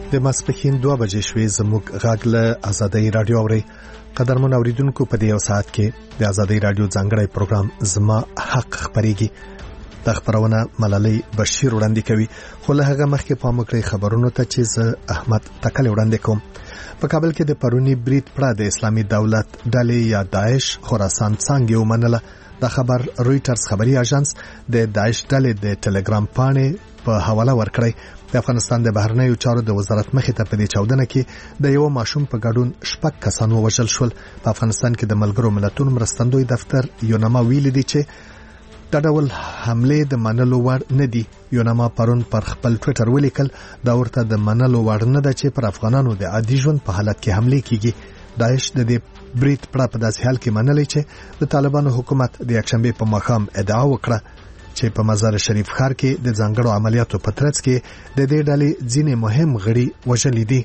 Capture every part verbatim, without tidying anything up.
د ماسپښین دوه بجې شوې زموږ غږ له آزادۍ رادیو اوري. قدرمن اوریدونکو په دې یو ساعت کې د آزادۍ رادیو ځانګړی پروګرام زما حق خبريږي. د خبرونه ملالۍ بشیر وړاندې کوي، خو له هغه مخکې پام وکړئ خبرونو ته چې زه احمد تکل وړاندې کوم. په کابل کې د پرونی برید پړه د اسلامي دولت ډلې یا داعش خراسان څنګه ومنله. د خبر رويټرز خبري اژانس د داعش ډلې د ټلګرام پاڼې په حواله ورکړی. د افغانستان د بهرنیو چارو د وزارت مخې ته په دې چاودنه کې د یو ماشوم په ګډون شپږ کسان ووژل شول. په افغانستان کې د ملګرو ملتونو مرستندوی دفتر یونما ویلي دی چې دا ډول حمله د منلو وړ نه دي. یونما پرون پر خپل ټوئیټر ولیکل دا ورته د منلو وړ نه ده چې پر افغانانو د عادي ژوند په حالت کې حمله کیږي. داعش د دې برید پړه په داسې حال کې منلې چې د طالبانو حکومت د یکشنبه په ماښام ادعا وکړه چې په مزار شریف ښار کې د ځانګړو عملیاتو په ترڅ کې د دې ډلې ځینې مهم غړي وژل دي.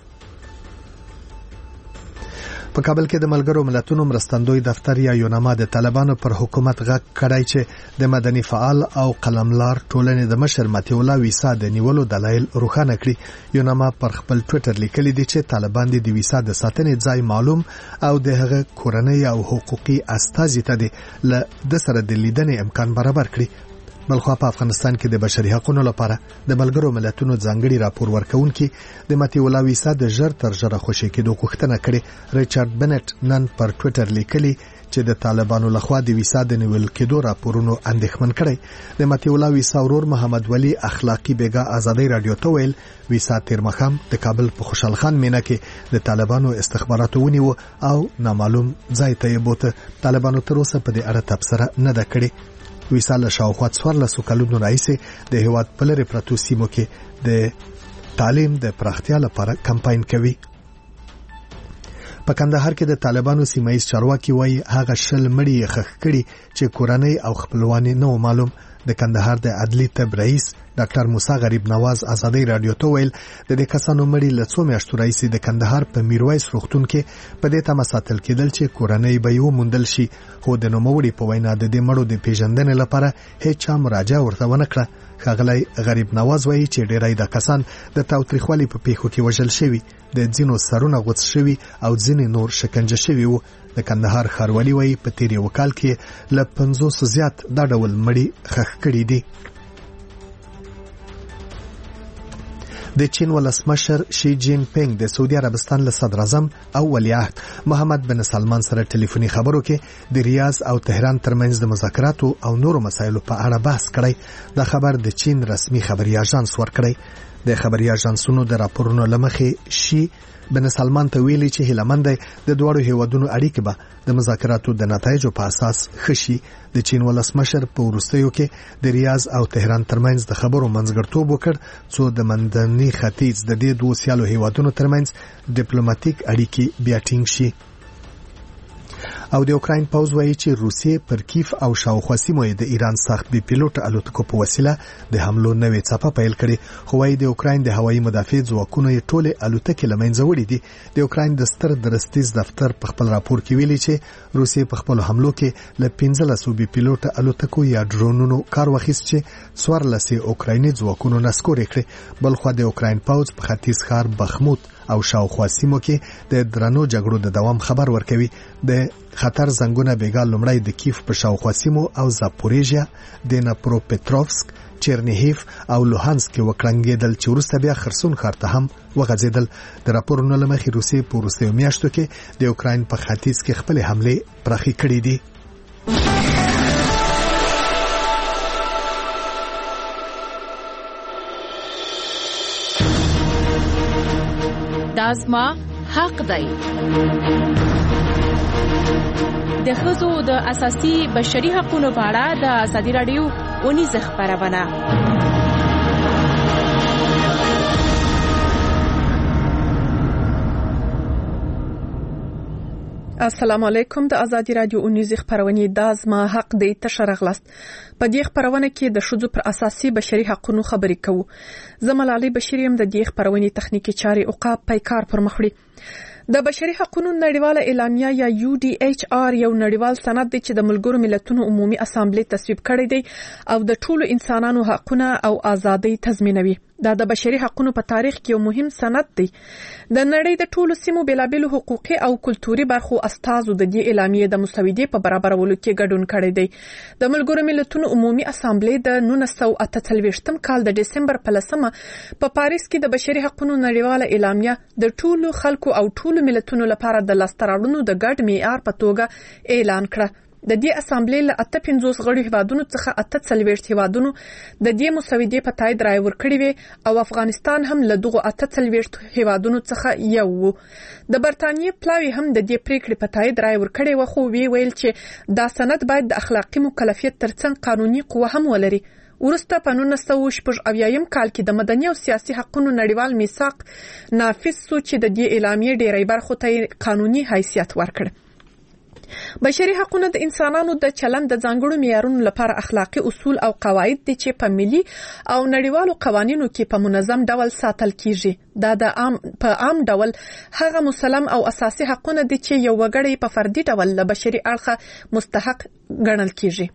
په کابل کې د ملګرو ملتونو مرستندوی دفتر یا یونما د طالبانو پر حکومت غږ کړای چې د مدني فعال او قلملار ټولنې د مشر متي الله ویسا د نیولو دلایل روښانه کړي. یونما پر خپل ټوئیټر لیکلي دي چې طالبان د ویسا د ساتنې ځای معلوم او د هغه کورنۍ او حقوقي استازي ته د سره د لیدنې امکان برابر کړي. بلخو په افغانستان کې د بشري حقوقو لپاره د ملګرو ملتونو ځانګړي راپور ورکونکي د متي الله ویسا د ژر تر ژره خوشي کېدو غوښتنه کړې. ریچارډ بنټ نن پر ټوئیټر لیکلي چې د طالبانو لخوا د ویسا د نیول کېدو راپورونو اندېښمن کړي. د متي الله ویسا ورور محمد ولی اخلاقی بیګا آزادۍ رادیو ته ویل ویسا تیر مخام د کابل په خوشحال خان مینه کې د طالبانو استخباراتو ونیو او نامعلوم ځای ته یې بوته. طالبانو تر اوسه په دې اړه تبصره نه ده کړې. ویسا له شاوخوا څوارلسو کلونو راهیسې د هیواد په لرې پرتو سیمو کې د تعلیم د پراختیا لپاره کمپاین کوي. په کندهار کې د طالبانو سیمایي چارواکي وایي هغه شل مړي ښخ کړي چې کورنۍ او خپلوان نه معلوم. د کندهار د عدلي طب رئیس ډاکټر موسی غریب نواز آزادۍ رادیو ته ویل د دې کسانو مړي له څو میاشتو راهیسې د کندهار په میرویس روغتون کې په دې تمه ساتل کېدل چې کورنۍ به یې وموندل شي، خو د نوموړي په وینا د دې مړو د پیژندنې لپاره هیڅ چا مراجعه ورته ونه کړه. ښاغلی غریب نواز وایي چې ډېری د کسان د تاوتریخوالي په پیښو کې وژل شوي، د ځینو سرونه غوڅ شوي او ځینې نور شکنجه شوي وو. د کندهار ښاروالي وایي په تیر یو کال کې له پنځوس زیات دا ډول مړي ښخ کړي دي. د چین ولسمشر شي جین پینګ د سعودي عربستان له صدر اعظم او ولیعهد محمد بن سلمان سره ټلیفوني خبرو کې د ریاض او تهران ترمنځ د مذاکراتو او نورو مسایلو په اړه بحث کړی. دا خبر د چین رسمي خبري اژانس ورکړی. د خبري اژانسونو د راپورونو لمخې شي بن سلمان ته ویلي چې هیلمند د دوړو هیوادونو اړیکې به د مذاکراتو د نتایجو په اساس خشي. د چین ولسمشر په وروستیو کې د ریاض او تهران ترمنځ د خبرو منځګړتوب وکړ څو د منځني ختیځ د دې دوه سیالو هیوادونو ترمنځ ډیپلوماټیک اړیکې بیا ټینګ شي. او د اوکراین پوز وایي چې روسیې پر کیف او شاوخوا سیمو د ایران سخت بي پیلوټ الوتکو په وسیله د حملو نوې څپه پیل کړي. خو وايي د اوکراین د هوایي مدافع ځواکونو یې ټولې الوتکې له منځه وړي دي. د اوکراین د ستر درستیز دفتر په خپل راپور کې ویلي چې روسیې په خپل حملو کې له پنځلسو بي پیلوټ الوتکو یا ډرونونو کار واخیست چې څوارلس اوکرایني ځواکونو نسکورې کړي. بلخو د اوکراین پوز په ختیځ ښار بخموت او شاوخوا سیمو کې د درنو جګړو د دوام خبر ورکوي. د خطر زنګونه بیګا لومړی د کیف په شاوخوا سیمو او زاپوریژیا، دنپروپټروفسک، چرنیهیف او لوهانسک کې وکړنګېدل چې وروسته بیا خرسون ښار ته هم وغځېدل. د راپورونو له مخې روسیې په وروستیو میاشتو کې د اوکراین په ختیځ کې خپلې حملې پراخې کړې دي. دا زما حق دی. د ښځو د اساسي بشري حقوقو په اړه د آزادۍ رادیو اونیزه خبرونه. السلام علیکم. د آزادۍ رادیو اونیزه خبرونه د زما حق دی تشرغلست. په دې خبرونه کې د ښځو پر اساسي بشري حقوقو خبرې کوو. زمال علي بشیر يم د دې خبرونه تخنیکی چاري اوقاب پیکار پر مخړي. د بشري حقوقو نړیواله اعلامیه یا یو ډي ایچ آر یو نړیوال سند دی چې د ملګرو ملتونو عمومي اسامبلې تصویب کړی دی او د ټولو انسانانو حقوقونه او ازادۍ تضمینوي. دا د بشري حقوقو په تاریخ کې یو مهم سند دی. د نړۍ د ټولو سیمو بېلابېلو حقوقي او کلتوري برخو استازو د دې اعلامیې د مسودې په برابرولو کې ګډون کړی دی. د ملګرو ملتونو عمومي اسامبلې د نولس سوه اته څلوېښتم کال د ډسمبر په لسمه په پاریس کې د بشري حقوقو نړیواله اعلامیه د ټولو خلکو او ټولو ملتونو لپاره د لاسته راوړنو د ګډ معیار په توګه اعلان کړه. د دې اسامبلې له اته پنځوس غړو هیوادونو څخه اته څلوېښت هیوادونو د دې مسودې په تایید رایه ورکړې وې او افغانستان هم له دغو اته څلوېښت هیوادونو څخه یو و. د برتانیې پلاوی هم د دې پریکړې په تایید رایه ورکړې و، خو وی ویل چې دا سند باید د اخلاقی مکلفیت ترڅنګ قانوني قوه هم ولري. ورسته په نولس سوه شپږ اویایم کال کې د مدني او سیاسي حقوقو نړیوال میثاق نافذ شو چې د دې اعلامیې ډېری برخو ته قانوني حیثیت ورکړ. بشري حقوقو د انسانانو د چلند د ځانګړو معیارونو لپاره اخلاقی اصول او قواعد دي چې په ملي او نړیوالو قوانینو کې په منظم ډول ساتل کیږي. دا د عام په عام ډول هغه مسلم او اساسي حقوقونه دي چې یو وګړی په فردي ډول له بشري اړخه مستحق ګڼل کیږي.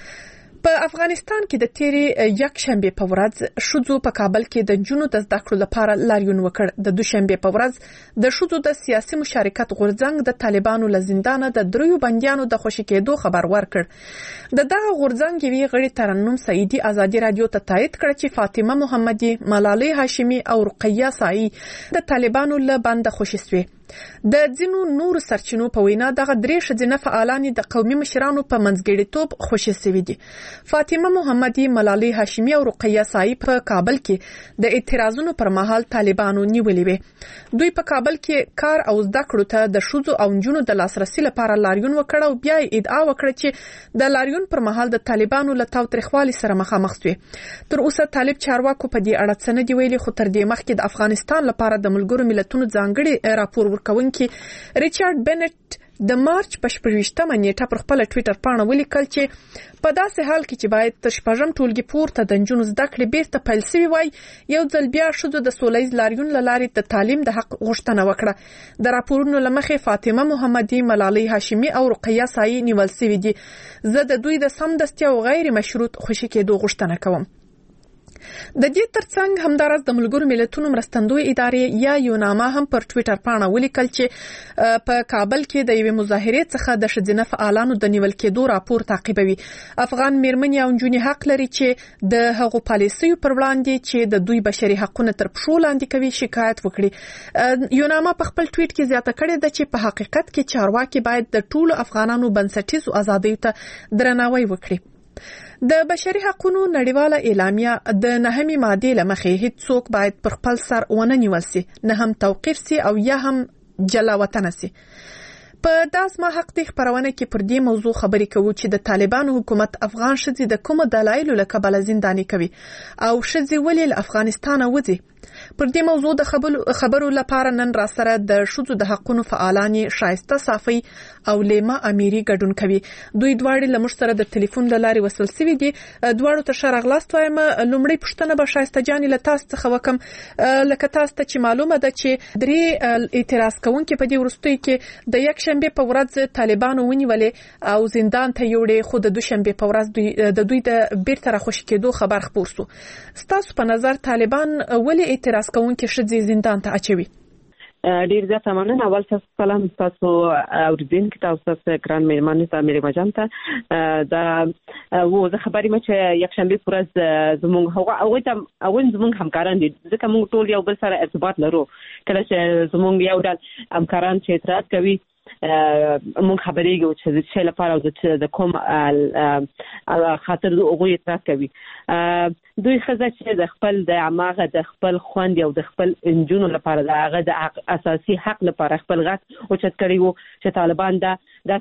په افغانستان کې د تیرې یک شنبه په ورځ شوزو په کابل کې د جنونو د زده کړو لپاره لاریون وکړ. د دوشنبه په ورځ د شوزو د سیاسي مشارکت غورځنګ د طالبانو له زندانه د دریو بندیانو د خوشی کېدو خبر ورکړ. د دغه غورځنګ یوې غړي ترنم سعیدي ازادي رادیو ته تایید کړ چې فاطمه محمدي، ملالۍ هاشمي او رقیه سایي د طالبانو له بند خوشی شوې. د ځینو نور سرچینو په وینا دغه درې ښځینه فعالان د قومي مشرانو په منځګړیتوب خوشی شوي دي. فاطمه محمدي، ملالۍ هاشمي او رقیه سایي په کابل کې د اعتراضونو پر مهال طالبانو نیولې وې. دوی په کابل کې کار او زده کړو ته د ښځو او نجونو د لاسرسي لپاره لاریون وکړ او بیا ادعا وکړه چې د لاریون پر مهال د طالبانو له تاوتریخوالي سره مخامخ شوي. تر اوسه طالب چارواکو په دې اړه څه نه دي ویلي، خو تر دې مخکې د افغانستان لپاره د ملګرو ملتونو ځانګړي راپور ورکونکي ریچارډ بنټ د مارچ په شپږویشتمه نیټه پر خپل ټوئیټر پاڼه ولیکل چې په داسې حال کې چې باید تر شپږم ټولګي پورته د نجونو زده کړې بیرته پیل شوي وای، یو ځل بیا ښځو د سولیز لاریون له لارې د تعلیم د حق غوښتنه وکړه. د راپورونو له مخې فاطمه محمدي، ملالۍ هاشمي او رقیه سایي نیول شوي دي. زه د دوی د سمدستي او غیر مشروط خوشي کېدو غوښتنه کوم. د دې ترڅنګ همدارس د ملګرو ملتونو مرستندوی ادارې یا یوناما هم پر ټوئیټر پاڼه ولیکل چې په کابل کې د یوې مظاهرې څخه د ښځینه فعالانو د نیول کېدو راپور تعقیبوي. افغان میرمنې او نجونې حق لري چې د هغو پالیسیو پر وړاندې چې د دوی بشري حقوقونه تر پښو لاندې کوي شکایت وکړي. یوناما په خپل ټوئیټ کې زیاته کړې ده چې په حقیقت کې چارواکي باید د ټولو افغانانو بنسټیزو ازادیو ته درناوی وکړي. د بشري حقوقو نړیواله اعلامیه د نهمې مادې له مخې هیڅ څوک باید پر خپل سر ونه نیول شي، نه هم توقیف شي او یا هم جلا وطن شي. په داسما حق دی خبرونه کې پر دې موضوع خبرې کوو چې د طالبانو حکومت افغان ښځې د کومو دلایلو له کبله زنداني کوي او ښځې ولې له افغانستانه وځي. پر دې موضوع د خبرو لپاره نن را سره د ښځو د حقوقو فعالانې شایسته صافي او لیما امیری ګډون کوي. دوی دواړه له موږ سره د ټلیفون له لارې وصل شوي دي. دواړو ته ښه راغلاست وایم. لومړی پوښتنه به شایسته جانې له تاسو څخه وکم، لکه تاسو ته چې معلومه ده چې درې اعتراض کوونکي په دې وروستیو کې د یک شنبه په ورځ طالبانو ونیولې او زندان ته یوړې، خو د دوشنبه په ورځ د دوی د بیرته راخوشي کېدو خبر خپور شو. ستاسو په نظر طالبان ولې اعتراض کوونکي ښځې زندان ته اچوي؟ ډیر زیات مننه. اول څه سلام تاسو اوریدونکو ته، تاسو ګران میلمانه ته مې مجام ته دا و زه خبرې مې چې یک شنبه پر ورځ زموږ هغه او ته اول زموږ همکاران دي، ځکه موږ ټول یو بل سره ارتباط لرو. کله چې زموږ یو ډول همکاران چې اعتراض کوي مونږ خبرېږو چې د څه لپاره د کوم خاطر د هغوی اعتراض کوي. دوی ښځه چې د خپل د عماغه د خپل خوند او د خپل نجونو لپاره د هغه د اساسي حق لپاره خپل غږ اوچت کړی وو چې طالبان دا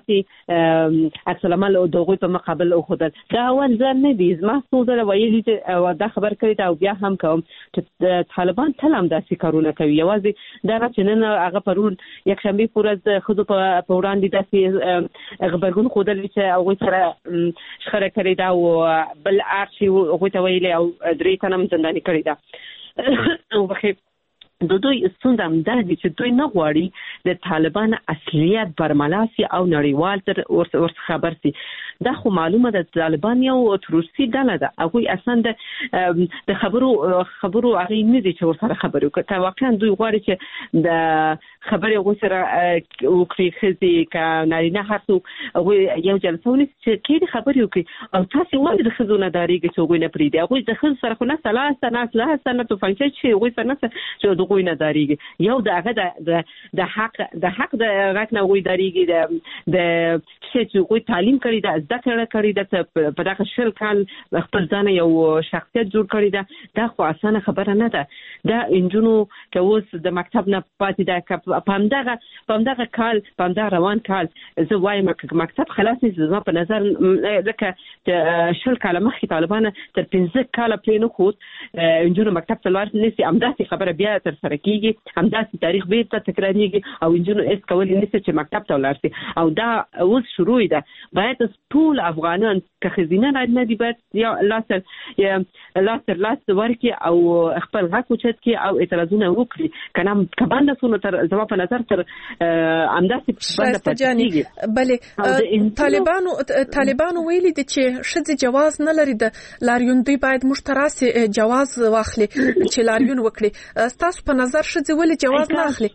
داسې عکس العمل د هغوی په مقابل وښودل. دا اول ځل نه دي، زما څو ځله ویلي چې دا خبر کړې ده او بیا هم کوم چې طالبان تل هم داسې کارونه کوي. یوازې دا نه چې نن هغه پرون یک شنبه په ورځ ښځو په وړاندې داسې غبرګون ښودل چې هغوی سره شخړه کړې ده او بل اړخ چې هغوی ته ویلې او درې تنه هم زنداني کړې ده. د دوی ستونزه هم دا دي چې دوی نه غواړي د طالبان اصلیت برملاسي او نړیوال تر ورڅ خبر سي. دا خو معلومه ده طالبان یو تروریستي ډله ده. هغه اصلا د خبرو خبرو هغه نه دي چې ورسره خبرو کوي. واقعا دوی غواړي چې د خبرې غوسره وکړي خزي ک نارینه هرڅو یو جلسه ونی چې کېږي خبرې وکړي. او تاسو ولې د خزونه داریږي چې غوینه پری دی؟ هغه د خز سره خو نه ثلاثه نه ثلاثه نه تو فنکشن چې غوي سره نه چې د غوینه داریږي. یو دغه د د حق د حق د غږ نه غوي داریږي د د چې غوي تعلیم کړی د ذکر کړی د په دغه شل کال خپل ځان یو شخصیت جوړ کړی ده. دا خو اسانه خبره نه ده. دا انجونو که اوس د مکتب نه پاتې ده په همدغه په همدغه کال په همدغه روان کال زه وایم مکتب خلاص نه زما په نظر لکه شل کال مخکې طالبان تر پنځه کال پرې نه خود انجونو مکتب ته لاړ نسی. همداسې خبره بیا تر سره کیږي، همداسې تاریخ بیرته تکراریږي او انجونو اس کولی نسی چې مکتب ته ولاړ شي. او دا اوس شروع ده. باید ټول افغانان که خزینه نه دي باید یا لاسر یا لاسر لاس ورکي او خپل حق اوچت کی او اعتراضونه وکړي. کنه کبانه سونه تر زما په نظر تر همداسې باندې پاتېږي. بلې طالبانو طالبانو ویلي دي چې شذ جواز نه لري. د لاریون دوی باید مشتراسي جواز واخلي چې لاریون وکړي. تاسو په نظر شذ ولې جواز نه اخلي؟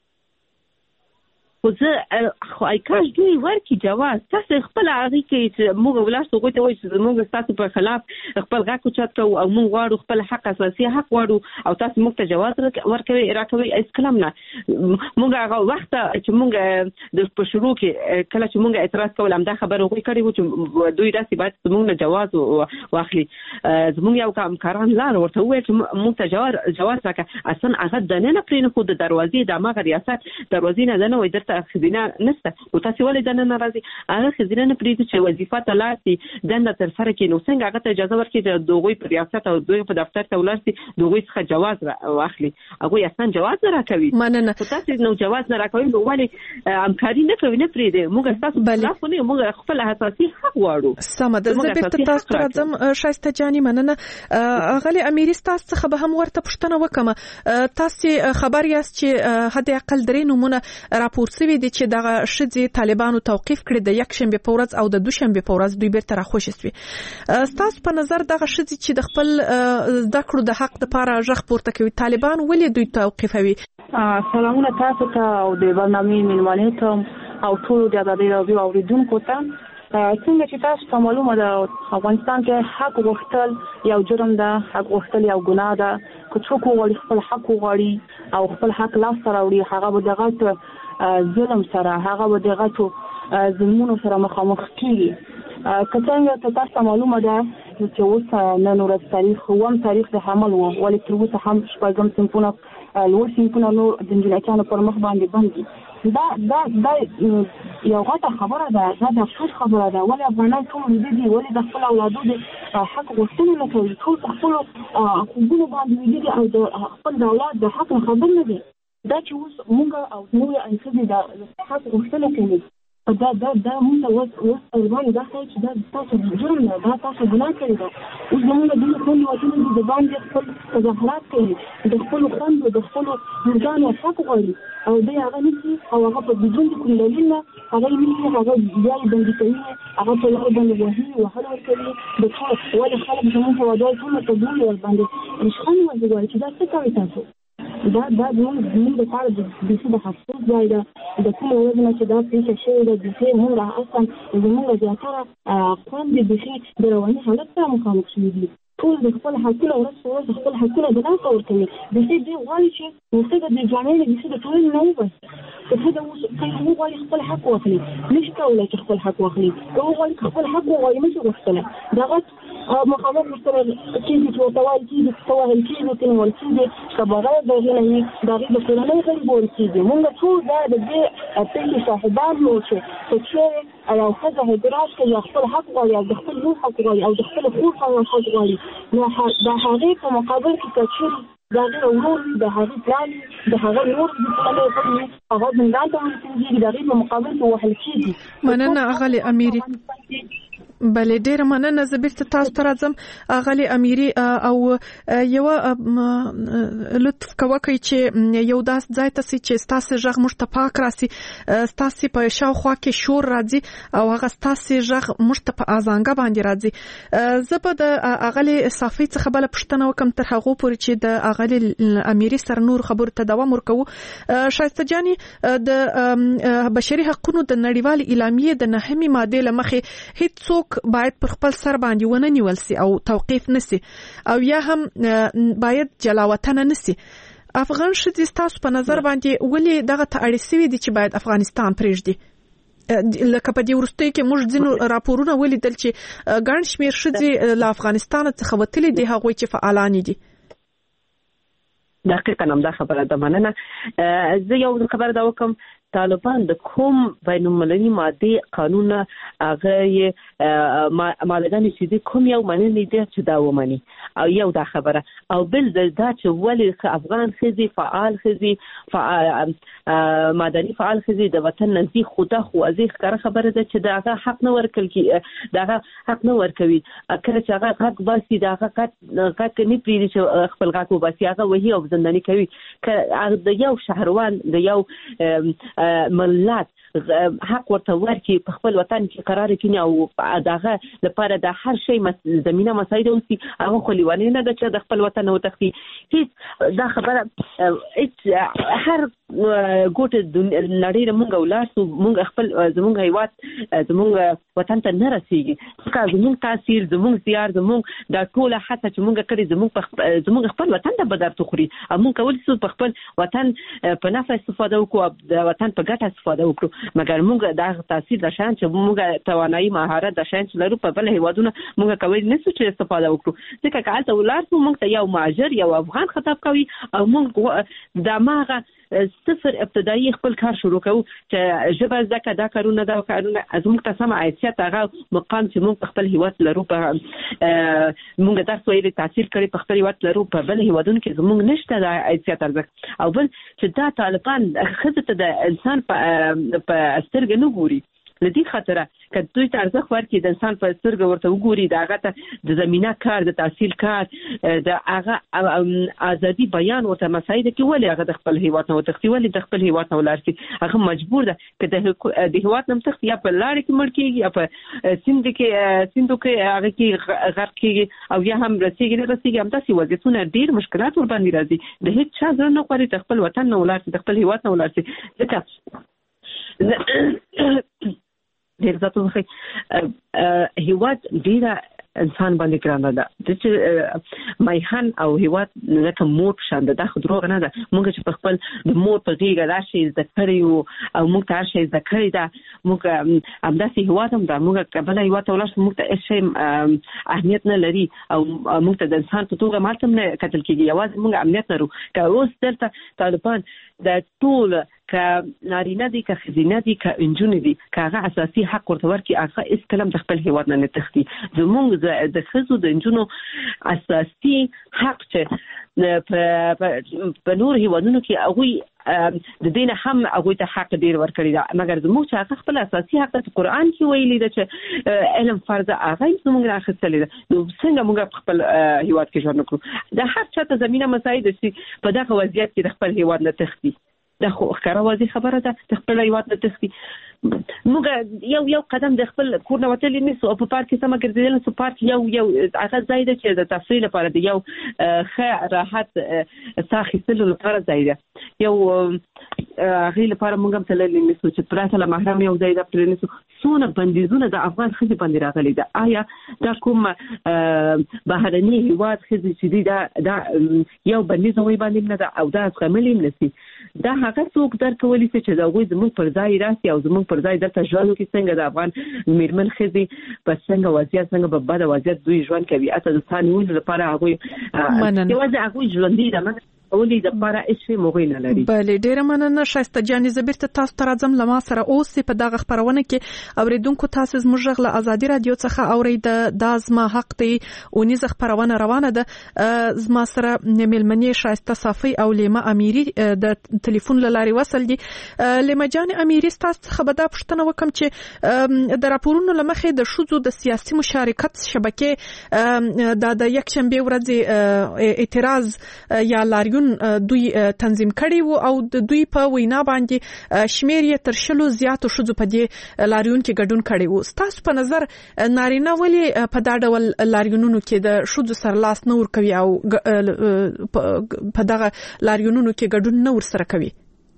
خو زه خو ايکاش دوی ورکی جواز. تاسو خپل هغه کې چې موږ ولاسو غوته وایي چې موږ تاسو په خلاف خپل غاکو چات کوو او موږ غواړو خپل حق اساسي حق غواړو او تاسو موږ ته جواز ورکوي راکوي اس کلام نه. موږ هغه وخت چې موږ د په شروع کې کله چې موږ اعتراض کول هم دا خبره وکړي کړي چې دوی داسې باید موږ نه جواز واخلي. زموږ یو کاران لار ورته وایي چې موږ ته جواز جواز راکړه. اصلا هغه د نه پرې نه خو د دروازې د ماغه ریاست دروازې نه نه وای درته خزینه نشته. او تاسو ولې دنه ناراضي؟ هغه خزینه نه پریږدي چې وظیفه ته لاړ دنه تر سره کې نو څنګه هغه ته اجازه ورکړي چې دوی په ریاست او دوی په دفتر ته ولاړ دوی څخه جواز واخلي. هغه اصلا جواز نه راکوي. مننه. تاسو نو جواز نه راکوي نو ولې همکاري نه کوي؟ نه پریږدي. موږ تاسو خلاف نه موږ خپل اساسي حق غواړو. سم ده. زه بیرته تاسو ته راځم. شایسته جاني مننه. غلي اميري تاسو څخه به هم ورته پوښتنه وکم. تاسو خبر یاست چې حد اقل درې نمونه راپور شوی دي چې دغه شذي طالبانو توقيف کړی د یک شنبه په ورځ او د دوشنبه په ورځ دوی بیرته راخوشي شوی. تاسو په نظر دغه شذي چې د خپل زده کړو د حق لپاره ژغ پورته کوي طالبان ولې دوی توقيفوي؟ سلامونه تاسو ته او د برنامې میلمانه ته او ټول د ازادي راډیو اوریدونکو ته. څنګه چې تاسو ته معلومه ده افغانستان کې حق غوښتل یو جرم ده، حق غوښتل یو ګناه ده. که څوک وغواړي خپل حق وغواړي او خپل حق لاسته راوړي هغه به دغه ظلم سره هغه به دغه ظلمونو سره مخامخ کیږي. که څنګه ته تاسو معلومه ده چې اوس نن ورځ تاریخ اووم تاریخ د حمل و ولې تر اوسه هم شپږم صنفونه لوړ صنفونه نور د نجونو پر مخ باندې بند دي. دا دا دا یو غټه خبره ده. دا د افسوس خبره ده. ولې افغانان ټول دي ولې د خپل اولادو د حق غوښتنه نه کوي؟ ټول خپل حقوقونه باندې دي او د خپل اولاد د حق خبر نه دي. دا چې اوس موږ او موږ انسان د حق غوښتنه کوي دا دا دا موږ اوس اوس ورته دا چې دا تاسو جرم نه دا تاسو ګناه کړی دا. اوس موږ د خپل وطن د باندې خپل تظاهرات کوي د خپل خوند د خپل ځان او حق غواړي او دا هغه نشي او هغه په بدون د کوم دلیل نه هغه نشي هغه بیا بندي کوي هغه په لور باندې وهي او هغه کوي د ټول ولې خلک زموږ په وجه ټول ته ګوري ور باندې نشخان وځي چې دا څه کوي تاسو؟ دا دا موږ موږ د کار د دې د حساس ځای ده د کوم ورځ چې دا پیښه شوې ده د دې موږ اصلا زموږ زیاتره قوم د دې د رواني حالت سره مخامخ شوي دي. ټول د خپل حقونه ورسره د خپل حقونه د ناس ورکوي. د دې دی غواړي چې موږ د ځوانانو د دې د ټول نه وبس ته دا اوس کوم غواړي خپل حق واخلي نشي کولای چې خپل حق واخلي. دا غواړي خپل حق وغواړي مشه غوښتنه دا مخامخ مستمر کیږي چې توال کیږي توال کیږي چې ول کیږي کبره د غلې د غي د کولای غلي بول کیږي. موږ ټول دا د دې اته صاحبان نو چې چې او خدای هدراش کې خپل حق غواړي او خپل روح حق غواړي او خپل خوف او حق غواړي. نو دا هغه په مقابل کې چې دا غیر ورور د هغه پلان د هغه ورور د پلان په هغه زندان ته ورسېږي د غیر په مقابل کې وحل کیږي. مننه اغلی اميري. بلې ډېر مننه. زه بیرته تاسو ته راځم اغلی امیری او یو لطف کوي چې یو داس ځای ته چې تاسو ژغ مشتپاک راسي، تاسو په شاوخوا کې شور راځي او هغه تاسو ژغ مشتپ ازانګه باندې راځي. زه په د اغلی صافي څخه بل پښتنه وکم تر هغه پورې چې د اغلی امیری سر نور خبر ته دوام ورکوو. شایسته جاني د بشري حقوقو د نړیوال اعلامیه د نهمې ماده لمخې هیڅ څوک باید پر خپل سر باندې ونه نیول سي او توقيف نسي او یا هم باید جلاوطن نسي. افغان شدي تاسو په نظر باندې ولې دغه تاړیسوي دي چې باید افغانستان پرېږدي؟ لکه په دې ورستۍ کې موږ ځینو راپورونه ولیدل چې ګڼ شمېر ښځې له افغانستان څخه وتلي دي، هغوی چې فعالان دي. دقیقاً هم دا خبره ده. مننه. زه یو خبر دا وکم، طالبان د کوم بین المللي ماده قانون هغه مادهګانې چې د کوم یو مننه دي چې دا ومني او یو دا خبره او بل دا چې ولې افغان خزي فعال خزي فعال مدني فعال خزي د وطن نزي خدا خو ازيخ کار خبره ده چې دا حق نه ورکل کی دا حق نه ورکوي. کله چې هغه حق باسي دا هغه کټ نه پریږي چې خپل حق وباسي، هغه وਹੀ او زنداني کوي. د یو شهروان د یو ملت حق ورته ورکي په خپل وطن کې قرار کینی او دغه لپاره د هر شی زمينه مساعده اوسي، هغه خو لیوانه نه ده چې د خپل وطن او تخفي هیڅ دا خبره هر ګوټ نړۍ موږ ولاسو موږ خپل زموږ هیواد زموږ وطن ته نه رسیږي. ځکه زموږ تاثیر زموږ زیار زموږ د ټوله حتی چې موږ کړی زموږ زموږ خپل وطن ته بدر تخوري، موږ کول څه په خپل وطن په نفع استفاده وکړو، د وطن په ګټه استفاده وکړو، مګر موږ د تاثیر د شان چې موږ توانایي مهارت د شان چې لرو په بل هیوادونه موږ کوي نه څه چې استفاده وکړو. ځکه که حالت ولارسو موږ ته یو مهاجر یو افغان خطاب کوي او موږ د ماغه صفر ابتدایي خپل کار شروع کوو چې ژبه زکه دا کارونه دا کارونه از موږ ته سم حیثیت هغه مقام چې موږ خپل هیواد لرو په موږ درس ویلي تاثیر کړی په خپل هیواد لرو په بل هیوادونو کې زموږ نشته د حیثیت ارزښت او بل چې دا طالبان خزه ته د انسان په په سترګې نه ګوري. لدی خاطره که دوی ته ارزښت ورکړي د انسان په سترګه ورته وګوري د هغه ته د زمينه کار د تحصیل کار د هغه ازادي بیان ورته مساعده کې ولې هغه د خپل هیواد نه وتښتي، ولې د خپل هیواد نه ولارسي، هغه مجبور ده که د هیواد نه تخت یا په لارې کې مړ کېږي یا په سیند کې سیندو کې هغه کې غرق کېږي او یا هم رسېږي نه رسېږي. همداسې وضعیتونه ډېر مشکلات ور باندې راځي. د هیڅ چا زړه نه غواړي د خپل وطن نه ولارسي، د خپل هیواد نه ولارسي. ځکه ډېر ذاتو ځخه هیواد ډېره انسان باندې ګرانه ده. د چې میهن او هیواد لکه مور شان ده، دا خو دروغ نه ده. موږ چې په خپل د مور په غېږه راشي زده کړی او موږ ته هر شی زده کړی ده، موږ همداسې هیواد هم ده. موږ که بله هیواد ته ولاړ موږ ته هېڅ شی اهمیت نه لري او موږ ته د انسان په توګه مالته هم نه کتل کېږي، یوازې موږ امنیت لرو. که اوس دلته طالبان د ټول که نارینه دي که ښځینه دي که نجونې دي که هغه اساسي حق ورته ورکړي، هغه هېڅکله هم د خپل هیواد نه نه تښتي. زموږ د ښځو د نجونو اساسي حق چې په نور هیوادونو کې هغوی د دې نه هم هغوی ته حق ډېر ورکړی ده، مګر زموږ چې هغه خپل اساسي حق په قرآن کې ویلي ده چې علم فرض ده، هغه یې زموږ نه اخیستلی ده. نو څنګه موږ په خپل هیواد کې ژوند وکړو؟ د هر چا ته زمینه مساعده شي په دغه وضعیت کې د خپل هیواد نه تښتي. دا خو ښکاره واضح خبره ده، د خپل هیواد نه تښتي. موږ یو یو قدم د خپل کور نه وتلی نیسو او په پارک کې سمه ګرځېدلی نسو. پارک یو یو هغه ځای ده چې د تفریح لپاره د یو ښه راحت ساه اخیستلو لپاره ځای ده. یو هغې لپاره موږ هم تللی نیسو چې پرته له محرم یو ځای ده پرې نیسو. څونه بندیزونه د افغان ښځې باندې راغلي ده. آیا دا کوم بهرني هیواد ښځې چې دي دا یو بندیز هغوی باندې نه ده او دا زغملی هم نسي؟ دا هغه څوک درک کولی شي چې د هغوی زموږ پر ځای راسي او زموږ پر ځای دلته ژوند وکړي. څنګه د افغان مېرمن ښځې په څنګه وضعیت څنګه په بده وضعیت دوی ژوند کوي، حتی د ساه نیولو لپاره هغوی یوازې هغوی ژوندي ده. ولې د لپاره هیڅ موږ نه لري. بله ډیره مننه شایسته جان. زبرت تاسو ته راځم لمه سره اوس په دغه خبرونه کې اوریدونکو تاسو زموږ غله ازادي رادیو څخه اورید د زما حق دی اونیز خبرونه روانه ده. زما سره ملمنې شایسته صافي او لیما امیری د ټلیفون لاري وصل دي. لیما جان امیری تاسو څخه به دا پوښتنه وکم چې د راپورونو لمخې د شوزو د سیاسي مشارکت شبکې د د یک شنبه ورځ اعتراض یا لاریون دوی تنظیم کړي وو او د دوی په وینا باندې شمیر یې تر شلو زیاتو شوزو په دې لاریون کې ګډون کړي وو. تاسو په نظر نارینه ولې په دا ډول لاریونونو کې د شوزو سره لاس نه ور کوي او په دغه لاریونونو کې ګډون نه ور سره کوي؟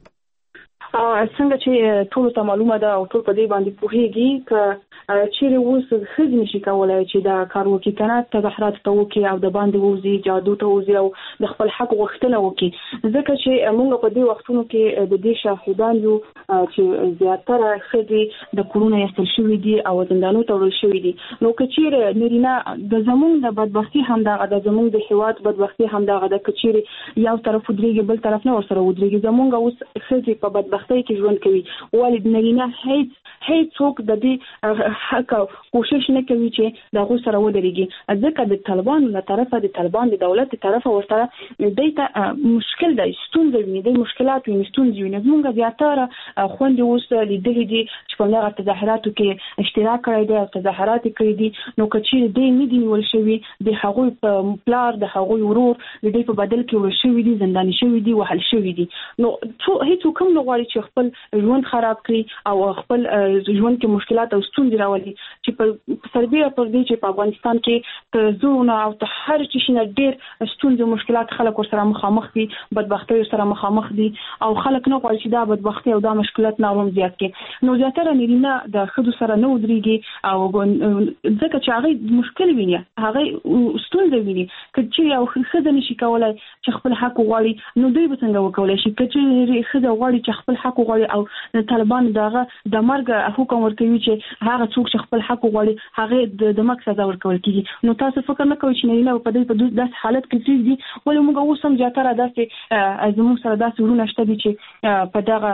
څنګه چې ټول ته معلومه ده او ټول په دې باندې پوهیږي ک چیرې اوس خځې نشي کولای چې دا کار وکړي کنه تظاهرات ته وکړي او د باندې ووزي جادو ته ووزي او د خپل حق غوښتنه وکړي ځکه چې موږ په دې وختونو کې د دې شاهدان یو چې زیاتره خځې د کورونا یستل شوې دي او زندانونو ته وړل شوې دي. نو که چیرې نارینه د زموږ د بدبختی هم دا د زموږ د هیواد بدبختی هم دا د کچيري یو طرف ودرېږي بل طرف نه ورسره ودرېږي. زموږ اوس خځې په بدبختی کې ژوند کوي ولې نارینه هیڅ هیڅ څوک د دې حق کوشش نه کوي چې دا غو سره ودرېږي. ځکه د طالبانو له طرفه د طالبان د دولت د طرفه ورسره دیتا مشکل دی ستونزې وي د مشکلات وي ستونزې وي. موږ زیاتره خوندې اوس لیدلې دي چې په هغه تظاهراتو کې اشتراک کړی دی او تظاهرات کړی دي. نو کچې دې نه دی ول شوی د هغوی په پلار د هغوی ورور د دې په بدل کې ول شوی دي زنداني شوی دي وهل شوی دي. نو هیڅ کوم نه غواړي چې خپل ژوند خراب کړي او خپل ژوند کې مشکلات او ستونزې راولي چې په سربېره پر دې چې په افغانستان کې ته زونه او ته هر څه نه ډېر ستونزې مشکلات خلک سره مخامخ دي بدبختۍ سره مخامخ دي او خلک نه غواړي چې دا بدبختۍ او دا مشکلات نورم زیات کړي. نو زیاتره نارینه د خدو سره نه ودرېږي او ځکه چې هغه مشکل ویني هغه ستونزې ویني چې یو خدای نشي کولای چې خپل حق وغواړي نو دوی به څنګه وکولای شي چې خدای غواړي چې خپل حق وغواړي او طالبان دغه د مرګ حکم ورکوي چې هغه څوک چې خپل حق وغواړي هغه د مرګ سزا ورکول کیږي. نو تاسو فکر نه کوئ چې نه په دې په داسې حالت کې چې دي ولې موږ اوس هم زیاتره داسې زموږ سره داسې ورونه شته دي چې په دغه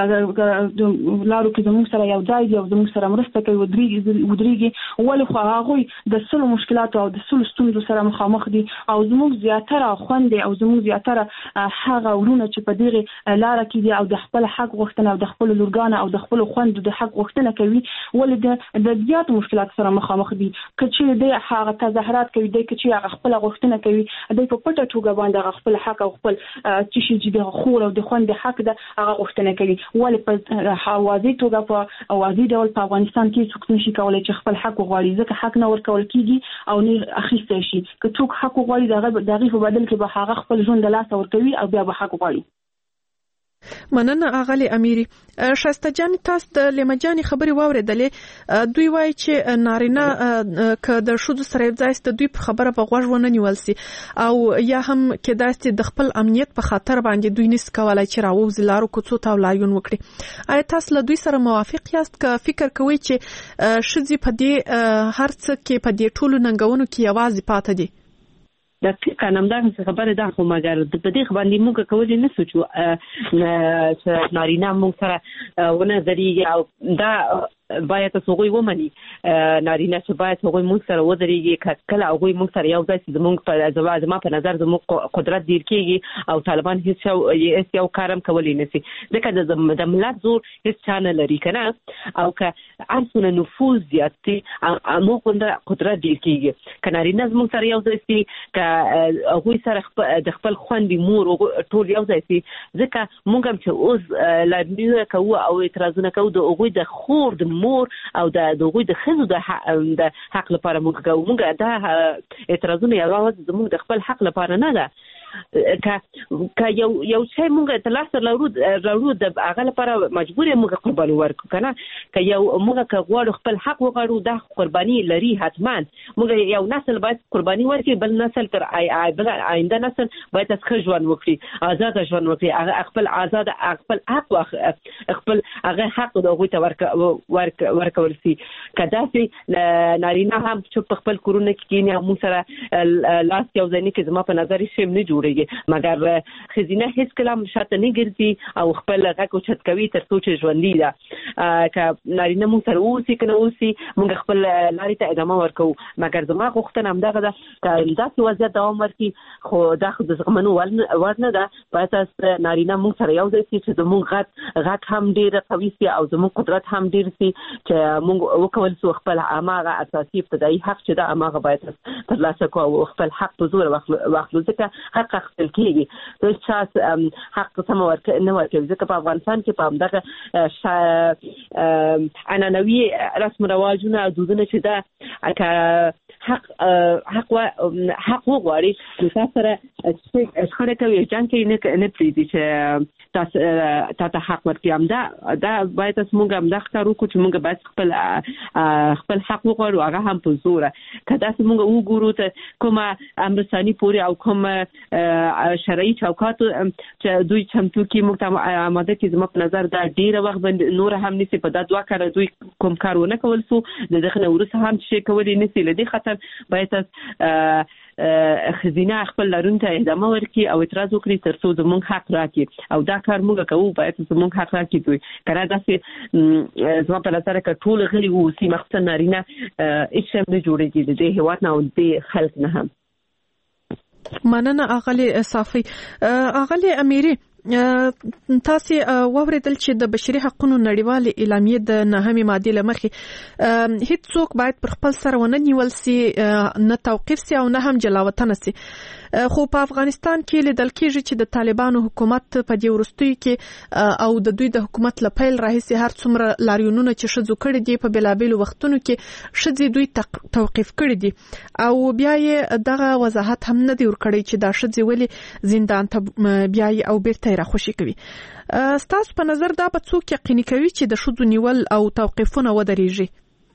لارو کې زموږ سره یو ځای دي او زموږ سره مرسته کوي ودرېږي ودرېږي ولې خو هغه د سلو مشکلات او د سلو ستونزو سره مخامخ دي او زموږ زیاتره خوندې او زموږ زیاتره هغه ورونه چې په دغه لار کې دي او د خپل حق غوښتنه او د خپل لورګانه او د خپل خوند د حق غوښتنه کوي ولې د زیات مشکلات سره مخامخ دي. کچې د هغه تظاهرات کوي د کچې هغه خپل غوښتنه کوي د په پټه توګه باندې خپل حق او خپل چې د خور او د خوند حق د هغه غوښتنه کوي ولې په حوازي توګه په اوازي ډول په افغانستان کې څوک نشي کولای چې خپل حق وغواړي ځکه حق نه ورکول کیږي او نه اخیستل شي. که څوک حق وغواړي دغه دغه په بدل کې به هغه خپل ژوند د لاس ورکوي او بیا به حق وغواړي. مننه اغلی امیری. شایسته جان تاسو د لیمجانی خبري واوریدلې دوی وایي چې نارینه ک د شوزو سره ځای ست دوی په خبره په غوږ ونه نیول سي او یا هم کې داسې د خپل امنیت په خاطر باندې دوی نس کولای چې راوځي لارو کوڅو ته لاریون وکړي. آیا تاسو له دوی سره موافق یاست ک فکر کوئ چې شذې په دې هر څه کې په دې ټولو ننګونو کې یوازې پاتې دي؟ دقیقاً همدغه خبره ده خو مګر د دې باندې موږ کولای نه سوچو چې نارینه موږ سره ونه ذریعہ او دا باید تاسو غوي ومني نارینه چې باید هغوی موږ سره ودرېږي کله هغوی موږ سره یو ځای زموږ په ځواب زما په نظر زموږ قدرت ډیر کېږي او طالبان هیڅ یو کارم کولی نشي ځکه د ملت زور هیڅ چا نه لري کنه او که ارسونه نفوذ زیات دي موږ قدرت ډیر کېږي که نارینه زموږ سره یو ځای سي که هغوی سره د خپل خوندې مور ټول یو ځای سي ځکه موږ هم چې اوس لاریونونه کوو او اعتراضونه کوو د هغوی د خور د مور او د دوی د خزو د حق لپاره موږ کوو. موږ دا اعتراضونه یوازې زموږ د خپل حق لپاره نه ده که که یو یو شی موږ ته لاس راوړو راوړو د هغه لپاره مجبور یو موږ قرباني ورکړو کنه که یو موږ که غواړو خپل حق وغواړو دا قرباني لري حتما موږ یو نسل باید قرباني ورکړي بل نسل تر بل آینده نسل باید ښه ژوند وکړي آزاد ژوند وکړي خپل آزاد خپل حق خپل هغه حق د هغوی ته ورکول شي که داسې نارینه هم چې په خپل کورونه کې کینی موږ سره لاس یو ځای نه کې زما په نظر شي نه جوړ جوړيږي مګر خزینه هیڅ کلام شاته نه ګرځي او خپل غږ او چت کوي تر څو چې ژوندۍ ده ک نارینه مو سره اوسې کنه اوسې موږ خپل لارې ته ادامه ورکو مګر زما غوښتنه هم دغه ده چې داسې وضعیت دوام ورکړي خو دا خو د زغمنو ورنه ده باید تاسو نارینه مو سره یو ځای چې زموږ غږ غږ هم ډیر قوي سي او زموږ قدرت هم ډیر سي چې موږ وکول سو خپل اماغه اساسي ابتدایي حق چې دا اماغه باید ترلاسه کوو خپل حق په زور واخلو ځکه حق خپل کیږي د شخص حق سم ورکړ نه ورکړي ځکه په افغانستان کې په همدغه عنعنوي رسم رواجونه دودونه چې دا حق حق حق وغواړي چې تاسو سره څه کوي جنګ کې نه نه پریدي چې تاسو تاسو حق ورکړي هم دا دا باید تاسو موږ هم دا ښکارو چې موږ باید خپل خپل حق وغواړو هغه هم په زور کدا چې موږ وګورو ته کومه امرسانی پوری او کوم شرعي چوکات چې دوی چمتو کې موږ ته آماده کې زموږ په نظر دا ډیره وخت باندې نور هم نسی په دا دوه کار دوی کوم کارونه کول سو د دغه ورسره هم چې کولې نسی لدی خطر باید خزینه خپل لرونته ادامه ورکړي او اعتراض وکړي تر څو زموږ حق راکړي او دا کار موږ کوو باید زموږ حق راکړي دوی کنه داسې زما په نظر کې ټول غلي وو سي مخصوصا نارینه هیڅ هم نه جوړېږي د هیواد نه او د خلک نه هم مننه اغلی صافي اغلی اميري تاسو ووریدل چې د بشري حقوقو نړیوال اعلامیه د نهمه ماده لمخې هیڅ څوک باید پر خپل سر ونه نیول سي نه توقيف سي او نه هم جلاوطن سي خو په افغانستان کې لیدل کېږي چې د طالبانو حکومت په دې ورستۍ کې او د دوی د حکومت لپاره راهیسي هر څومره لاریونونه چې شذو کړي دي په بلابل وختونو کې شذي دوی توقيف کړي دي او بیا یې دغه وضاحت هم نه دی ورکړی چې دا شذي ولې زندان ته بیا یې او بیرته راخوشي کوي. ستاسو په نظر دا به څوک یقیني کوي چې د شذو نیول او توقيفونه ودرېږي؟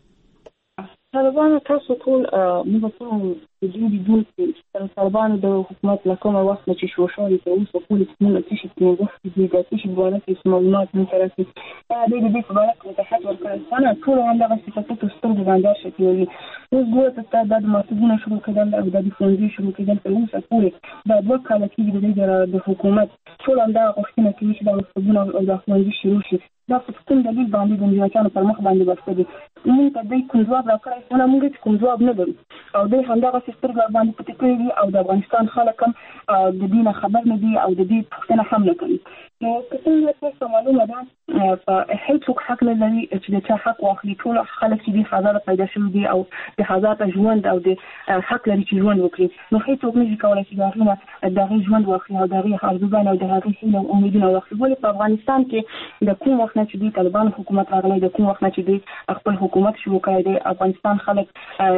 طالبانو تاسو ټول موږ ټول د دې د دول چې طالبانو د حکومت له کومه وخت چې شو شو د اوس په پولیس موږ چې چې د دې د چې بوله کې معلومات من طرفي دا د دې په اړه چې تاسو ورکړل انا ټول هم دا صفات سترګې باندې شکلي اوس ګوره ته د مؤسسونو شروع کېدل او د فوندي شروع کېدل په اوسه پورې دا دوه کال کې د حکومت ټول هم دا غوښتنه کوي چې د مؤسسونو او د فوندي شروع شي دا په کوم دلیل باندې د امریکایانو پر مخ باندې بسته دي موږ ته د کوم ځواب راکړی نه موږ کوم ځواب نه لرو او د همدغه سترګې باندې پټ کړی او د افغانستان خلک هم د دې نه خبر نه دي او د دې پوښتنه هم نه کوي نو کله چې معلومه ده په هیڅ حق نه لري چې د چا حق واخلي ټول خلک چې د حاضر پیدا شوي دي او د حاضر ژوند او د حق لري چې ژوند وکړي نو هیڅ څوک نشي کولای چې دغه دغه ژوند واخلي او دغه حرزګان او دغه هیله او امیدونه واخلي ولې په افغانستان کې د کوم وخت چې د طالبان حکومت راغلی د کوم وخت چې د خپل حکومت شروع کړی دی افغانستان خلک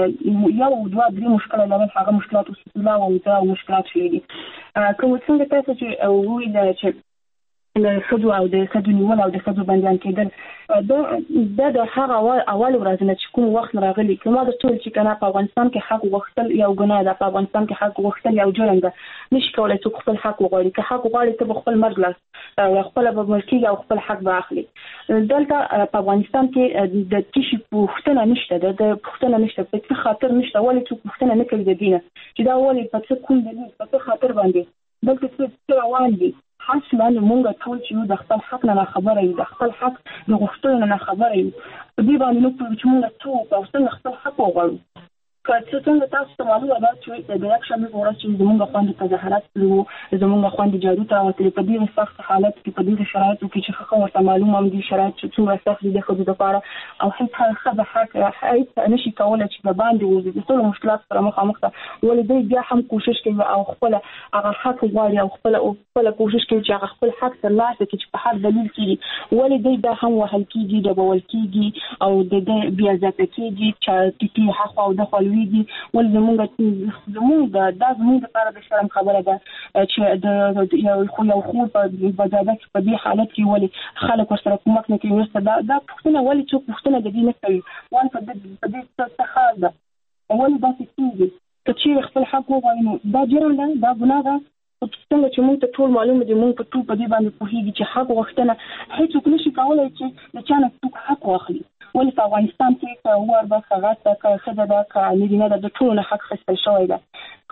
یو دوه درې مشکلات لري هغه مشکلات او او دا مشکلات شي دي کوم څنګه تاسو چې وایي چې د خدو او د خدو نیول او د خدو بندیان کېدل دا د هغه اول ورځ نه چې کوم وخت راغلی کومه د ټول چې کنه په افغانستان کې حق وغوښتل یو ګناه ده په افغانستان کې حق وغوښتل یو جرم ده نشي کولای څوک خپل حق وغواړي که حق وغواړي ته خپل مرګ لاس او خپل به ملکي او خپل حق به اخلي دلته په افغانستان کې د تشي پوښتنه نشته د پوښتنه نشته په څه خاطر نشته ولې څوک پوښتنه نه کوي د دینه چې دا ولې په څه کوم دلیل په څه خاطر باندې بلکې څه روان دي حاصله موږ ټول چې د خپل حق نه خبره یو د خپل حق د غوښتنې نه خبره یو په دې باندې نو چې موږ ټول په خپل خپل حق وغواړو که څنګه تاسو ته معلومه ده چې د یک شنبه ورځ چې زموږ خوندې تظاهرات کړو زموږ خوندې جارو ته وتلې په دې سخت حالت کې په دې شرایطو کې چې خو ورته معلومه هم دي شرایط چې څومره سخت دي د خو د لپاره او هیڅ خبره حق هیڅ نشي کولای چې د باندې وځي د ټول مشکلات سره مخامخ ده ولې دوی بیا هم کوشش کوي او خپل هغه حق غواړي او خپل خپل کوشش کوي چې هغه خپل حق ترلاسه کړي چې په هر دلیل کې ولې دوی بیا هم وهل کېږي د بول کېږي او د دې بیا ځکه کېږي چې ټي حق او د خپل ویدي ول زموږ زموږ د د زموږ لپاره د شرم خبره ده چې د یو خو یو خو په بازار کې په دې حالت کې ولې خلک ورسره کومک نه کوي ورسره دا د پښتنه ولې چې پښتنه د دې نه کوي وان په دې څه حال ده ولې دا څه چې خپل حق وغواړي دا جرم ده دا ګناه ده څنګه چې موږ ته ټول معلومه دي موږ په ټول په دې باندې پوهیږي چې حق وغوښتنه هیڅ نشي کولای چې د چا نه څوک حق واخلي ولې په افغانستان کې که ور به هغه څه که څه ده که نارینه ده د ټولو نه حق خیستل شوی ده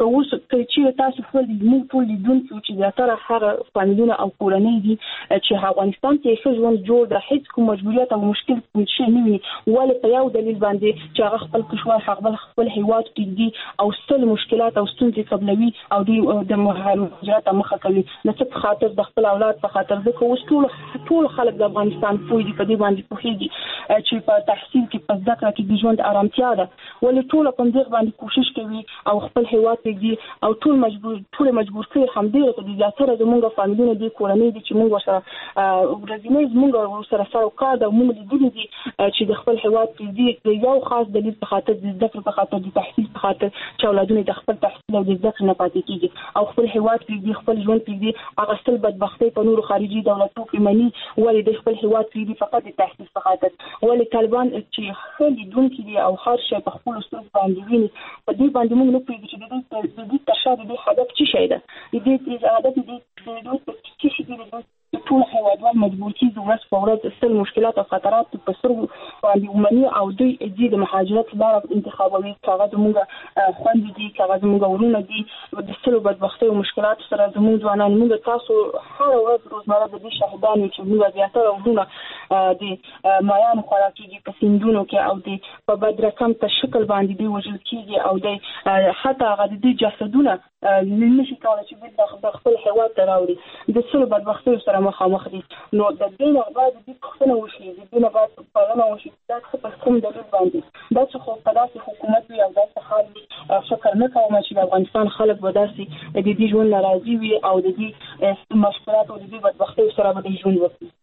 کووس چې تاسو خپل موږ ټول لیدونکو چې زیاتره هغه فامیلونه او کورنۍ دي چې افغانستان کې ښه ژوند جوړ د هیڅ کوم مجبوریت او مشکل کوم شي نه وي ولې په یو دلیل باندې چې هغه خپل کشور خپل خپل هیواد کې دي او ستل مشکلات او ستونزې قبلوي او د مهاجرت مخه کوي د څه په خاطر د خپل اولاد په خاطر د کووس ټول ټول خلک د افغانستان پوي دي په دې باندې پوهیږي چې په تحصیل کې په ذکر کې د ژوند آرامتیا ده ولې ټول په دې باندې کوشش کوي او خپل هیواد ته او ټول مجبور ټول مجبور کړي هم دې ته د زیاتره زموږ فامیلونه دي کورنۍ دي چې موږ سره ورځنی موږ سره سره کار دا موږ لیدلي دي چې د خپل هیواد کې دي یو خاص دلیل په خاطر د ذکر په خاطر د تحصیل په خاطر چې اولادونه د خپل تحصیل او د ذکر نه پاتې کیږي او خپل هیواد کې دي خپل ژوند کې دي هغه ستل بدبختي په نورو خارجي دولتونو کې مني ولې د خپل هیواد کې دي فقط د تحصیل په خاطر ولې طالبان چې خلي دونکو دي او هر شي په خپل سترګو باندې ویني په دې باندې موږ نه پیږي چې د دې ترشاد دي هدف څه شي ده د دې هدف دي د دوی څه شي دي ټول هیوادوال مجبور کیږي ورځ په ورځ ستل مشکلات او خطرات په سترګو باندې ومني او دوی د مهاجرت لپاره انتخابوي کاغه زموږ خوند دي کاغه زموږ ورونه دي د ستل بدبختي او مشکلات سره زموږ ځوانان موږ تاسو هر ورځ روزمره د دې شاهدان چې موږ زیاتره ورونه د مایان خوراکيږي په سیندونو کې او د په بدرکم په شکل باندې دی وژل کیږي او د حتی هغه د جسدونه نشي کولای چې د خپل هیواد ته راوړي د څلو بدبختیو سره مخامخ دي نو د دې نه بعد د پښتنو وشي د دې نه بعد په اړه وشي دا په کوم دلیل باندې دا چې خو په داسې حکومت وي او داسې حال فکر نه کوم چې د افغانستان خلک به داسې د دې ژوند ناراضي وي او د دې مشکلات او د دې بدبختیو سره به ژوند وکړي.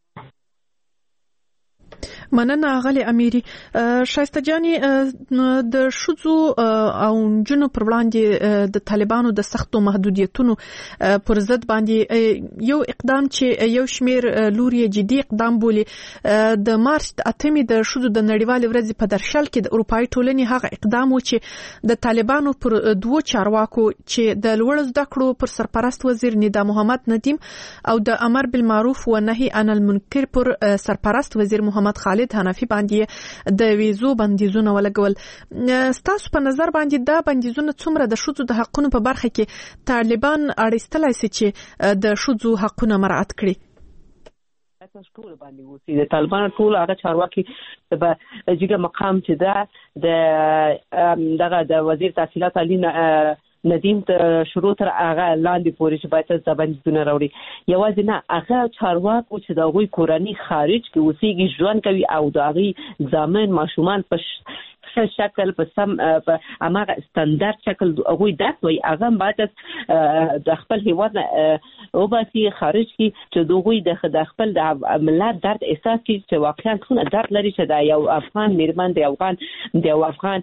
مننه غلي اميري شایسته جاني د شذو او جنو پر وړاندې د طالبانو د سختو محدودیتونو پر ضد باندې یو اقدام چې یو شمیر لوري جدي اقدام بولي د مارچ د اتمې د شذو د نړیوال ورځ په درشل کې د اروپאי ټولنې هغه اقدام و چې د طالبانو پر دوه چارواکو چې د لوړ زده کړو پر سرپرست وزیر ندا محمد ندیم او د امر بالمعروف و نهي عن المنکر پر سرپرست وزیر محمد خالد حنفي باندې د ویزو بندیزونه ولګول. ستاسو په نظر باندې دا بندیزونه څومره د شذو د حقونو په برخه کې طالبان اړیستلای شي چې د شذو حقونه مراعات کړي؟ تاسو ټول باندې وسی د طالبان ټول هغه چارواکي د جګه مقام چې دا د دغه د وزیر تحصیلات علی ندیم ته شروع تر هغه لاندې پورې چې باید د بندیزونه راوړي یوازې نه هغه چارواکو چې د غوي کورنۍ خارج کې اوسېږي ژوند کوي او د هغه ځامن ماشومان په شکل په سم په امغه ستاندرد شکل هغه درس وي هغه باید د خپل هیواد او باسي خارج کی چې دوی د خپل د ملت درد احساس کی چې واقعا څونه درد لري چې د یو افغان میرمن د افغان د یو افغان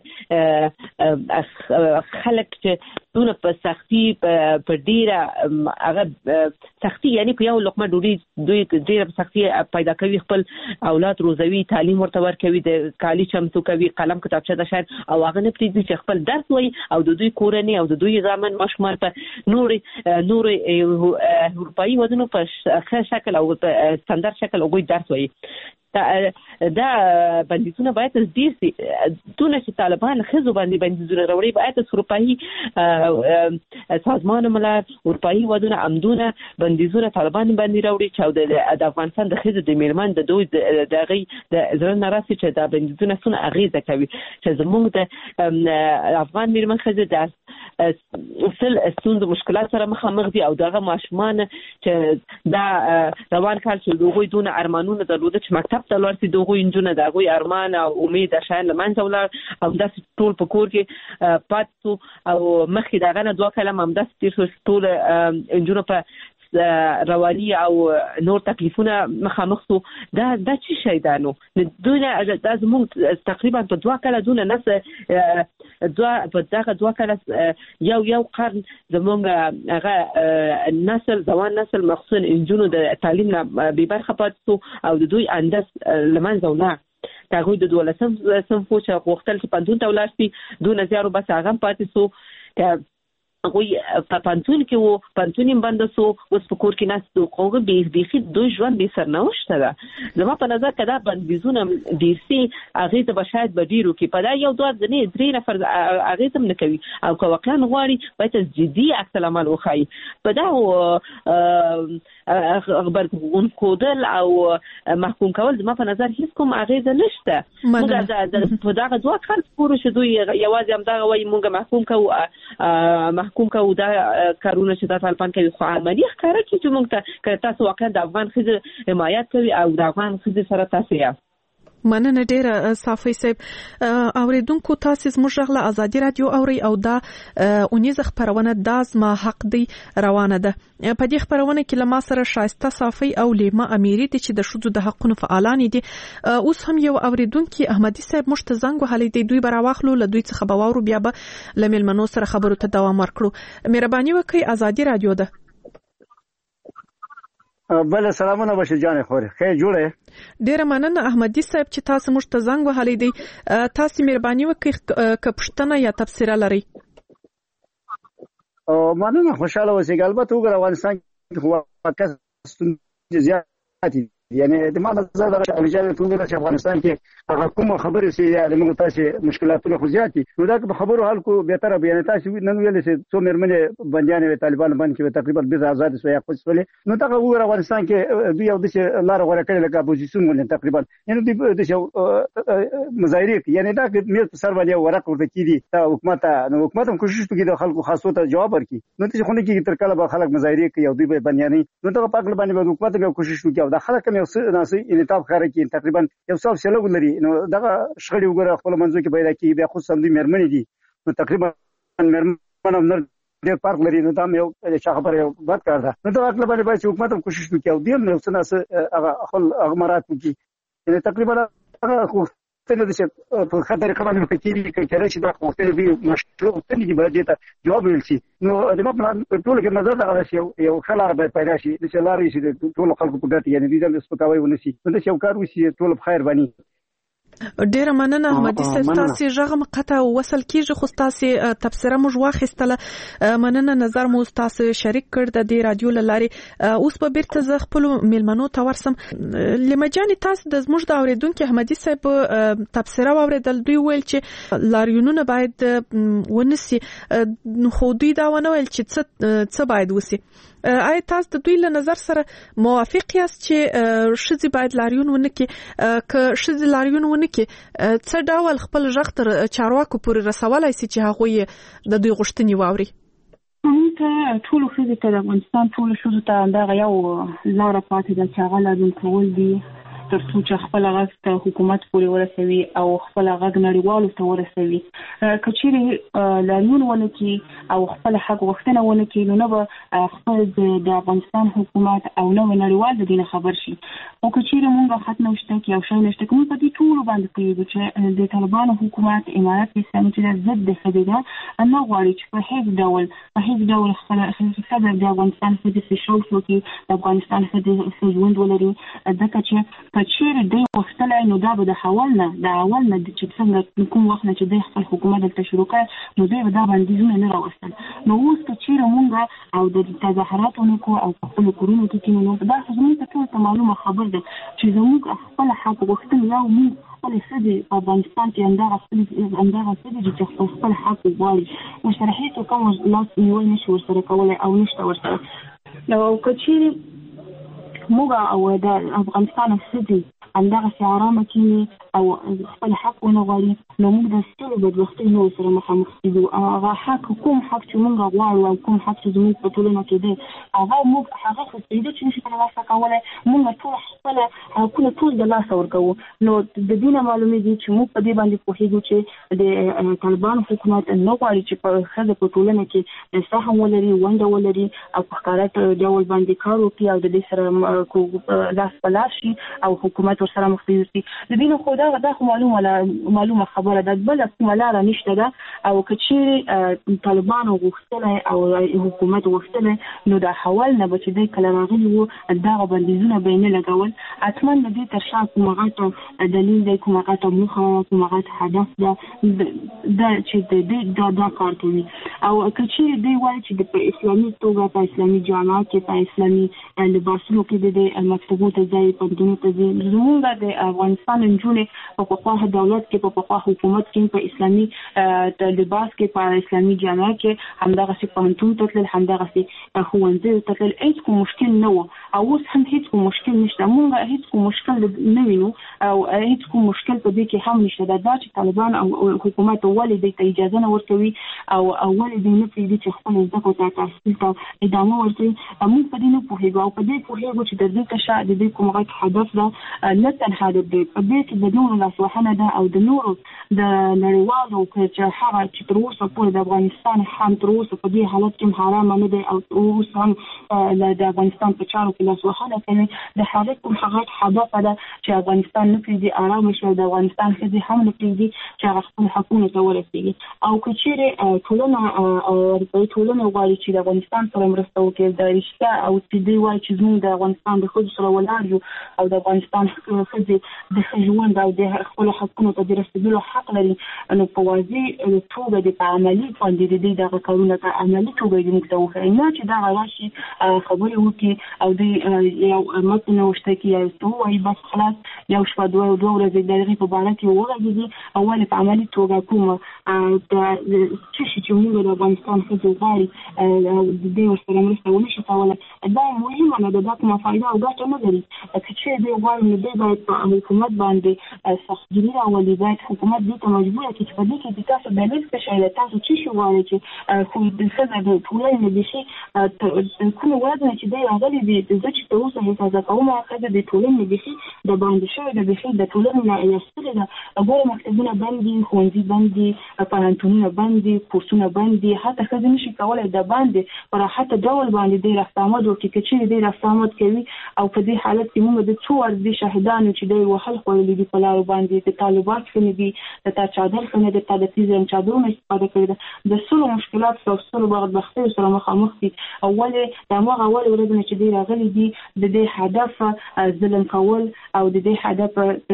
خلک چې دونه په سختي په ډیره هغه سختي یعنی په یو لقمه ډوډۍ دوی ډیره سختي پیدا کوي خپل اولاد روزوي تعلیم ورته ورکوي د کالي چمتو کوي قلم کتابچه د شاید او هغه نه پریږدي چې خپل درس وایي او د دوی کورنۍ او د دوی ځامن ماشومان په نور نور اروپאי ودونو په ښه شکل او په ستاندرد شکل هغوی درس وایي. دا بندیزونه باید تدبیر شي دونه چې طالبان خزو باندې بندیزونه راوړي باید اروپאי سازمان ملل اروپאי ودونه عمدونه بندیزونه طالبان باندې راوړي چې د افغانستان د خزو د میرمن د دوی دغه د زړه ناراضي چې دا بندیزونه څونه اغیزه کوي چې زموږ د افغان میرمن خزو د اصل ستوند مشکلات سره مخامخ دي او دغه ماشومان چې دا روان کال چې دوی دونه ارمانونه درلوده چې مکتب ته لاړ شي دغه انجونه دغه ارمان او امید شان لمنځه ولاړ او داس ټول په کور کې پاتو او مخې دغه نه دوه کلم هم داس ټول انجونه په رواني او نور تکلیفونه مخامخ سو دا د چی شي دانو دونه د زموږ تقریبا په دوه کله دونه نفس دوه په دغه دوه کله یو یو قرن زموږ هغه نسل ځوان نسل مخصوصا انجونو د تعلیم نه به برخه پاتو او د دوی انداز لمنځه ولاړ تاغوی د دولسم سم فوچ غوښتل چې پندون ته ولاړ شي دونه زیارو بس هغه پاتې سو هغه په پانتون کې وو پانتون یې بند سو اوس په کور کې ناس دوه به به دوه ژوند به سرنوشت ده زما په نظر کدا بندیزونه ډیر سي هغه ته بشاید بدیرو کې په دا یو دوه ځنې درې نفر هغه تم نه کوي او که واقعا غواړي باید جدي عکس العمل وخی په دا خبر کودل او محکوم کول زما په نظر هیڅ کوم هغه نشته موږ په دا دوه کال پوره شو دوی یوازې هم دا وایي موږ محکوم کوو محکوم کوو دا کارونه چې د طالبان کوي خو عملی ښکاره چې موږ ته تاسو واقعا د افغان ښځو حمایت کوي او د افغان ښځو سره تاسو یې مننه ډیره صافی صاحب اوریدونکو تاسو زموږ غلا ازادي رادیو اوري او دا اونیزه خبرونه د ما حق دی روانه ده په دې خبرونه کې لما سره شایسته صافی او لیما امیری دي چې د شذو د حقونو فعالان دي اوس هم یو اوریدونکو احمدي صاحب مشتزنګ وهلې دی دوی براواخلو له دوی څخه بواورو بیا به لمل منو سره خبرو ته دوام ورکړو مهرباني وکړئ ازادي رادیو ده بل سلامونه بشیر جان خوري خیر جوړه ډیره مننه احمدي صاحب چې تاسو موږ ته زنګ وهلې دی تاسو مهرباني وکړئ که پښتنه یا تفسیر لري او مننه خوشاله اوسئ البته وګورئ افغانستان کې هوا کس زیات یعنی د ما نظر دا چې چې افغانستان کې هغه کومه خبره سي د موږ تاسو مشکلاتونه خو زیاتي نو دا په خبرو حل کو به تر بیان تاسو نن ویل چې څو مرمنه بنديان طالبان باندې کې تقریبا به آزاد شوی خو څولې نو دا وګوره افغانستان کې دوی یو د لار غوړه کړل لکه اپوزیشن ولې تقریبا یعنی دوی د شو مظاهره یعنی دا مې سر باندې ورق ورته کیدي ته حکومت نو حکومت هم کوشش کوي د خلکو خاصو ته جواب ورکړي نو ته خو نه کې تر کله به خلک مظاهره کوي او دوی به بنديان نو ته په خپل باندې حکومت به کوشش کوي او دا خلک مې ناسي انتاب خاره کې تقریبا یو څو سلو لري نو دا شخړې وګوره خپل منځو کې پیدا کیږي بیا خو سم دي مرمنې دي نو تقریبا مرمن هم ډېر فرق لري نو دا یو چې خبره یو بد کار ده نو دا خپل باندې باید حکومت هم کوشش وکړي او دیم نو څنګه هغه خپل اغمارات وکړي یعنی تقریبا هغه خو څنګه چې په خطر باندې فکرې کوي چې راشي دا خو څه دی مشکل څنګه باید ته جواب ورسي نو د ما پلان ټول کې نظر دا شي یو خلار به پیدا شي چې لاري شي ټول خلکو په ګټه یعنی دې د سپکاوي ونسي نو دا یو کار وشي ټول بخیر باندې ډیره مننه احمدي صاحب تاسو ژغه مقطع وصل کیږي خو تاسو تبصره موږ واخیستله مننه نظر مو تاسو شریک کړ د دې رادیو لاري اوس په بیرته ز خپل میلمنو ته ورسم لمجاني تاسو د زموږ د اوریدونکو احمدي صاحب تبصره اوریدل دوی ویل چې لاریونونه باید ونسي خو دوی دا ونه ویل چې څه څه باید وسی آیا تاسو د دوی له نظر سره موافق یاست چې شذ باید لاریون ونه کې ک شذ لاریون ونه کې څه ډول خپل ژغ تر چارواکو پورې رسولای شي چې هغه د دوی غوښتنې واوري موږ ټول خو ته د افغانستان ټول شذ ته دا یو لار پاتې د چاغه لازم کول دي تر څو چې خپل غږ ته حکومت پورې ورسوي او خپل غږ نړیوالو ته ورسوي کچېرې لاریون ونه کې او خپل حق غوښتنه ونه کې نو نه به خپل د افغانستان حکومت او نو نړیوال د دې خبر شي او کچېرې موږ خط نوشته کې او شای نشته کوم په دې ټول باندې کوي چې د طالبانو حکومت امارات اسلامي چې ضد د خدیده نه غواړي چې په هیڅ ډول په هیڅ ډول خپل خبر د افغانستان په دې شو شو کې د افغانستان په دې ژوند ولري ځکه چې کچېرې د وختلای نو دا به د حوال نه د اول نه چې څنګه کوم وخت نه چې د خپل حکومت د شروع کړ نو دوی دا باندې زونه نه راوستل نو اوس کچېرې مونږ او د تظاهراتونو کو او خپل کورونو کې نو دا زموږ ته ټول معلومه خبر ده چې زموږ خپل حق غوښتل یو موږ خپل سدي په افغانستان کې اندغه خپل اندغه سدي چې خپل حق غواړي او شرحیته کوم لاس نیول نشي ورسره کولای او نشته ورسره نو کچېرې موږ او د افغانستان سدي اندغه سیارامه کې او خپل حق ونغواړي نو موږ د ستړي بدبختۍ نو سره مخامخ کېږو هغه حق کوم حق چې موږ غواړو او کوم حق چې زموږ په ټولنه کې دی هغه موږ هغه خو څه چې نشي ترلاسه کولی موږ ټول خپله حقونه ټول د لاسه ورکوو نو د دې نه معلومېږي چې موږ په دې باندې پوهېږو چې د طالبانو حکومت نه غواړي چې په ښځه په ټولنه کې سهم ولري ونډه ولري او په ښکاره ډول باندې کار وکړي او د دې سره لاس په لاس شي او حکومت ورسره مخ ته یوسي د دې نه خو دا دا دا معلومه معلومه خبره ده بل کومه لار نشته ده او کچې طالبان غوښتل او حکومت غوښتل نو دا حوال نه بچ دی کله راغلی وو دا بندیزونه بینه لګول اتمن دې تر شا کومه غټه دلیل دی کومه غټه موخه کومه غټه هدف ده دا چې دې دا دا کار کوي او کچې دی وایي چې په اسلامي توګه په اسلامي جامعه کې په اسلامي لباسونو کې د مکتبونو ته ځای پندونو ته ځای زموږ د افغانستان نجونې په خپل دولت کې په خپل حکومت کې په اسلامي لباس کې په اسلامي جامعه کې همدغه څه پانتون ته تل همدغه څه خوندې ته تل هیڅ کوم مشکل نه و او اوس هم هیڅ کوم مشکل نشته موږ هیڅ کوم مشکل نه وینو او هیڅ کوم مشکل په دې کې هم نشته دا چې طالبان او حکومت ولې د اجازه نه ورکوي او ولې د نه پریږدي چې خپل ځکه ته تاسیس او ادامه ورکړي موږ په دې نه پوهیږو او په دې پوهیږو چې د دې تشا د دې کوم غټ هدف ده نه تنها د دې په دې کې د نورو لاسوهنه ده او د نورو د نړیوالو چې هغه چې تر اوسه پورې د افغانستان هم تر اوسه په دې حالت کې حرام نه ده او اوس هم د افغانستان په چارو کې لاسوهنه کوي د حالت کوم هغه هدف ده چې افغانستان نه پریږدي آرام شي د افغانستان څخه هم نه پریږدي چې هغه خپل حقوقونه ته ورسیږي او کچېره ټولنه او ټولنه غواړي چې د افغانستان سره مرسته وکړي د رښتیا او چې دی وایي چې زموږ د افغانستان د خود سره ولاړ یو او د افغانستان څخه د ژوند او د خپل حقوقو ته د رسیدلو حق لري نو په واضح توګه د عملی باندې د دغه کارونه ته عملی توګه د موږ ته وخی نه چې دا راشي خبرې وکړي او د یو متن وشته کې یو څه وایي بس خلاص یو شپه دوه دوه ورځې دغه په اړه کې وغږیږي اول په عملی توګه کومه د چې چې موږ د افغانستان څخه غواړي د دې ورسره مرسته ونشي کولای دا مهمه نه ده دا کومه فائدہ او ګټه نه لري چې دې غواړي نو دې باید په حکومت باندې سختګیري راولي باید حکومت دې ته مجبور کړي چې په دې کې د تاسو د لیست شایله تاسو چې شو غواړي چې خو د څه د ټولنې د شي کوم وړاندې چې دې راغلي دي د چې په اوسه حساب کومه خدای د ټولنې د شي د باندې شوی د شي د ټولنې نه یستل دا وګوره مکتبونه باندې خوندې باندې پانتونونه باندې کورسونه باندې حتی خدای نشي کولای د باندې پر حتی ډول باندې د رفتامد او کې چې د رفتامد کوي او په دې حالت کې موږ د څو ور دي شاهدانو چې د وحل خولې دي په لار باندې د طالبات څخه دي د تا چادر څخه د تا د تیزم چادرونو استفاده کوي د څلو مشکلات او څلو بدبختۍ سره مخامخ دي اوله د موږ اول ورځ چې دی راغلي دي د دې هدف ظلم کول او د دې هدف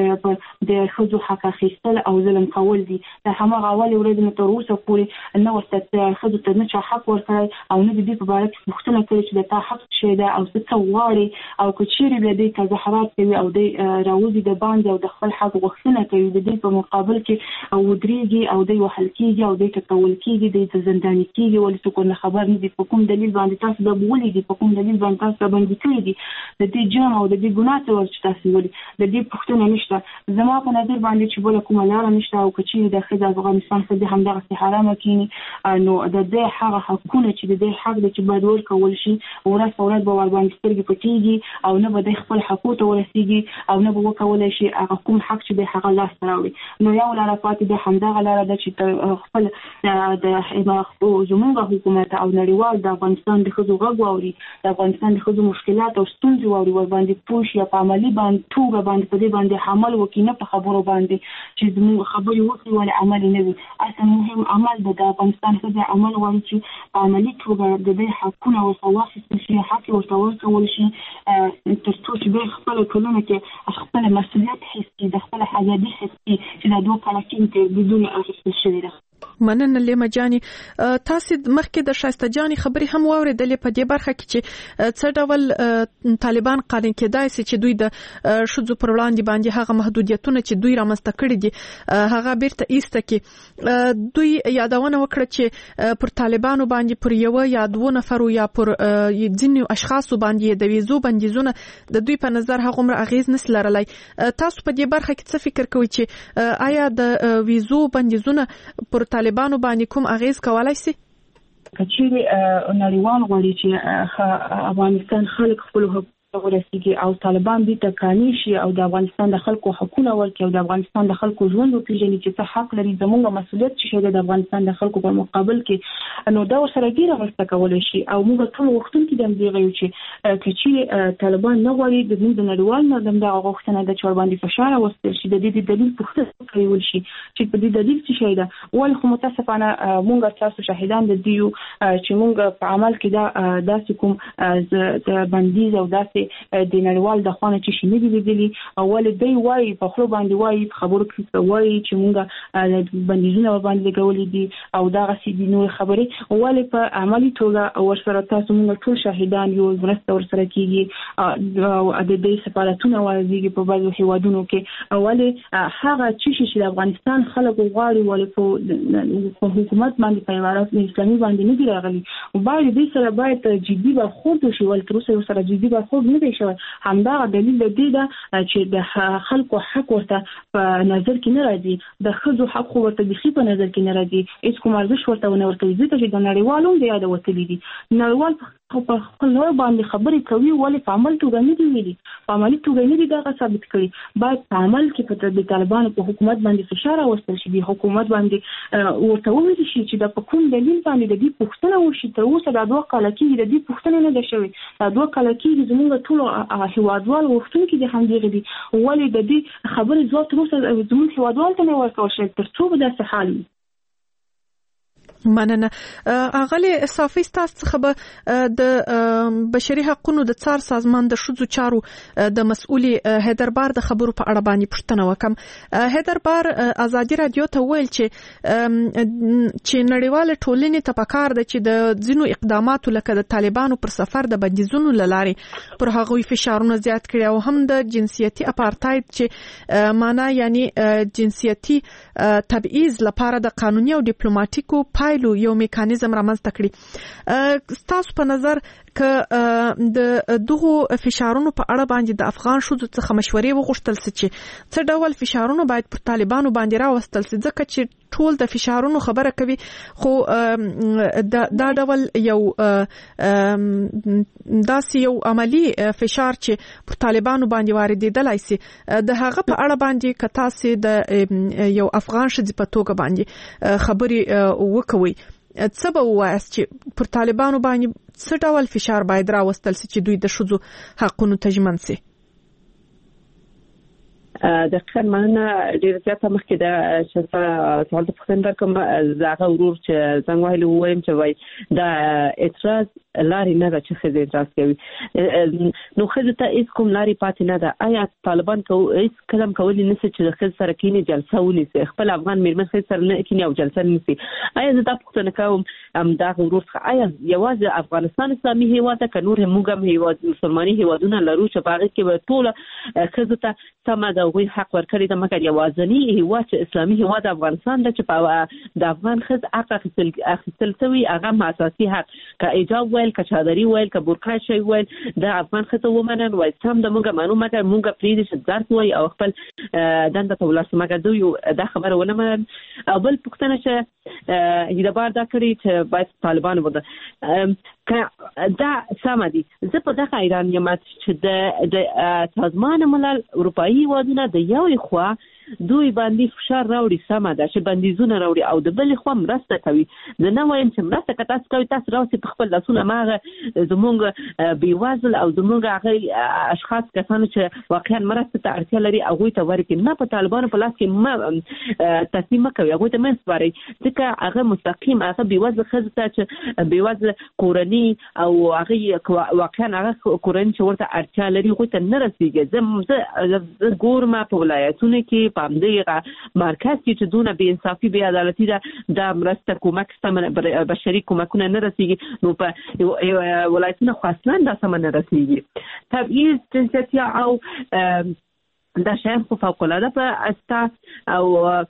د خځو حق اخیستل او ظلم کول دي د همغه اول ورځ تر اوسه پورې نو ست خځو ته نه حق ورکړي او نه د دې په اړه پوښتنه کوي چې د تا حق شه ده او څه غواړي او کچېری به دې تظاهرات کوي او د راوځي د باندې او د خپل حق غوښتنه کوي د دې په مقابل کې او ودرېږي او د وحل کېږي او د تکول کېږي د زندان کېږي ولې څوک نه خبر نه دي په کوم دلیل باندې تاسو د بولې دي په کوم دلیل باندې تاسو باندې کوي دي د دې جرم او د دې ګناه څه ورچ تاسو ولې د دې پوښتنه نشته زما په نظر باندې چې بل کومه لار نشته او کچېری د خځه افغانستان څخه همدغه حرامه کینی نو د دې هغه حقونه چې د دې حق د چې باید ورکول شي ورځ په ورځ به ور باندې سترګې پټېږي او نه به د خپل حقوق ته ورسیږي او نه به وکولای شي هغه کوم حق چې د هغه لاس راوړي نو یو لاره پاتې د همدغه لاره ده چې خپل د زموږ حکومت او نړیوال د افغانستان د خځو غږ واوري د افغانستان د خځو مشکلات او ستونزې واوري ور باندې پوه شي په عملي باندې توګه باندې په دې باندې عمل وکړي نه په خبرو باندې چې زموږ خبرې وکړي ولې عمل نه وي اصلا مهم عمل د افغانستان څخه عمل وایي چې په عملي توګه د دې حقونه او واخیستل شي حق ورته ورکول شي تر څو چې د خپل ټولنه کې خپل مسؤلیت حس کړي د خپل حاجادي حس کړي چې دا دوه کال کې بدون اخیستل شوی ده مننه لیما جاني تاسو مخکې د شایسته جاني خبري هم واوریدلې په دې برخه کې چې څه ډول طالبان قانون کېدای شي چې دوی د شذو پر وړاندې باندې هغه محدودیتونه چې دوی رامنځته کړي دي هغه بیرته ایسته کې دوی یادونه وکړه چې پر طالبانو باندې پر یو یا دوه نفر یا پر ځینو اشخاصو باندې د ویزو بندیزونه د دوی په نظر هغه عمر اغیز نس لرلای تاسو په دې برخه کې څه فکر کوئ چې آیا د ویزو بندیزونه پر طالبانو باندې کوم اغیز کولای شي کچېری نړیوال غواړي چې افغانستان خلک خپل ورسیږي او طالبان دې ته قانع شي او د افغانستان د خلکو حقوقونه ورکړي او د افغانستان د خلکو ژوند وپیژني چې څه حق لري زموږ مسؤلیت چې د افغانستان د خلکو په مقابل کې نو دا ورسره ډیره مرسته کولای شي او موږ ټول وختونکو د دې غوښتنې چې چې طالبان نه غواړي د دې نړیوال نظام د غوښتنه د چور باندې فشار وستل شي د دې دلیل پوښتنه کوي شي چې په دې دلیل څه شي دا ول خو متاسفانه موږ تاسو شاهدان د دیو چې موږ په عمل کې دا داسې کوم د بندیز او داسې د نړیوال د خوانه چې شي نه دی لیدلی اول دی وای په خپل باندې وای خبرو کې وای چې موږ بندیزونه باندې لګولې دي او دا غسي دي نو خبرې ول په عملي توګه ورسره تاسو موږ ټول شاهدان یو ورسته ورسره کیږي او د دې سفارتونه وایي په بعضو هیوادونو کې اول هغه چې چې د افغانستان خلکو غواړي ول په حکومت باندې په عبارت اسلامي باندې نه دی راغلي او باید دې سره باید جدي برخورد وشي ول تر اوسه سره جدي برخورد نه دی شوی همدا دلیل دی دا چې د خلکو حق ورته په نظر کې نه راځي د خزو حق ورته بخي په نظر کې نه راځي هیڅ کوم ارزښت ورته نه ورکوي ځکه چې د نړیوالو د یاد وتلي دي نړیوال په خپل نور باندې خبرې کوي ولې په عمل توګه نه دی ویلي په عملي توګه نه دی دا ثابت کړي باید په عمل کې په د طالبانو په حکومت باندې فشار راوستل شي د حکومت باندې ورته وویل شي چې د کوم دلیل باندې د دې پوښتنه وشي تر اوسه د دوه کال کې د دې پوښتنه نه ده شوې د دوه کال کې زموږ ټول هیوادوال وختونکو د همدغه دي ولې د دې خبرې ځواب تر اوسه زموږ هیوادوال ته نه ورکول شوی تر څو به داسې حال وي مننه اغلی صافی تاسو څخه به د بشري حقوقو د څار سازمان د شذو چارو د مسؤلي هیدربار د خبرو په اړه باندې پوښتنه وکم هیدربار ازادي رادیو ته ویل چې چې نړیوال ټولنې ته پکار ده چې د ځینو اقداماتو لکه د طالبانو پر سفر د بندیزونو لارې پر هغوی فشارونه زیات کړي او هم د جنسيتي اپارټاید چې معنا یعنی جنسيتي تبعیض لپاره د قانوني او ډیپلوماټیکو یو میکانیزم رامنځته کړي ستاسو په نظر ک د دغه فشارونو په اړه باندې د افغان شذو څخه مشورې وغوښتل سي چې څه ډول فشارونه باید پر طالبانو باندې راوستل سي ځکه چې ټول د فشارونو خبره کوي خو دا ډول یو داسې یو عملی فشار چې پر طالبانو باندې واردېدلای سي د هغه په اړه باندې کتا سي د یو افغان شذ په توګه باندې خبري وکوي څه به وایست چې پر طالبانو باندې څه ډول فشار باید راوستل سي چې دوی د شذو حقونو ته ژمن سي د خیر مننه ډیر زیاته مخکې د شفا سوال ته پوښتنه کوم زاغه ورور چې څنګه ویل وایم چې وای دا اعتراض لاري نه ده چې خزه اعتراض کوي نو خزه ته هیڅ کوم لاري پاتې نه ده آیا طالبان کو هیڅ کلم کولی نشي چې خزه سره کینی جلسه ونیسي خپل افغان میرمن خزه سره نه کینی او جلسه نیسي آیا زه دا پوښتنه کوم ام دا ورور څخه آیا یوازې افغانستان اسلامي هیواد ته نور موږ هم هیواد مسلمانۍ هیوادونه لرو چې باغ کې به ټول خزه ته سم ده وی حق ورکړي د مګر یوازنی هیواد چې اسلامي هیواد افغانستان د چې په د افغان خز حق اخیستل اخیستل شوی هغه اساسي حق که ایجاب ویل که چادري ویل که برقع شي ویل د افغان خز ومنن وای سم د موږ منو مګر موږ پریږدي چې ځارت وای او خپل دنده ته ولاسه مګر دوی دا خبره ونه منل او بل پښتنه چې هیدبار دا کړی چې باید طالبان وده دا سم دي زه په دغه ایران یم چې د سازمان ملل اروپאי هیوادونه د یوې خوا دوی باندې فشار راوړي سمه ده چې بندیزونه راوړي او د بل خوا مرسته کوي زه نه وایم چې مرسته که تاسو کوي تاسو راوځي په خپل لاسونه ماغه زمونږ بیوازل او زمونږ هغه اشخاص کسانو چې واقعا مرسته ته اړتیا لري هغوی ته ورکړي نه په طالبانو په لاس کې ما تسلیم کوي هغوی ته مه سپارئ ځکه هغه مستقیم هغه بیوازل ښځو ته چې بیوازل کورني او هغه واقعا هغه کورني چې ورته اړتیا لري هغوی ته نه رسیږي زه ګورم په ولایتونو کې په همدغه مرکز کې چې دونه بې انصافي بې عدالتي ده د مرسته کومک سمه بشري کومکونه نه رسیږي نو په ولایتونو خو اصلا دا سمه نه رسیږي تبعیض جنسیتي او دا شاید خو فوق العاده په استا او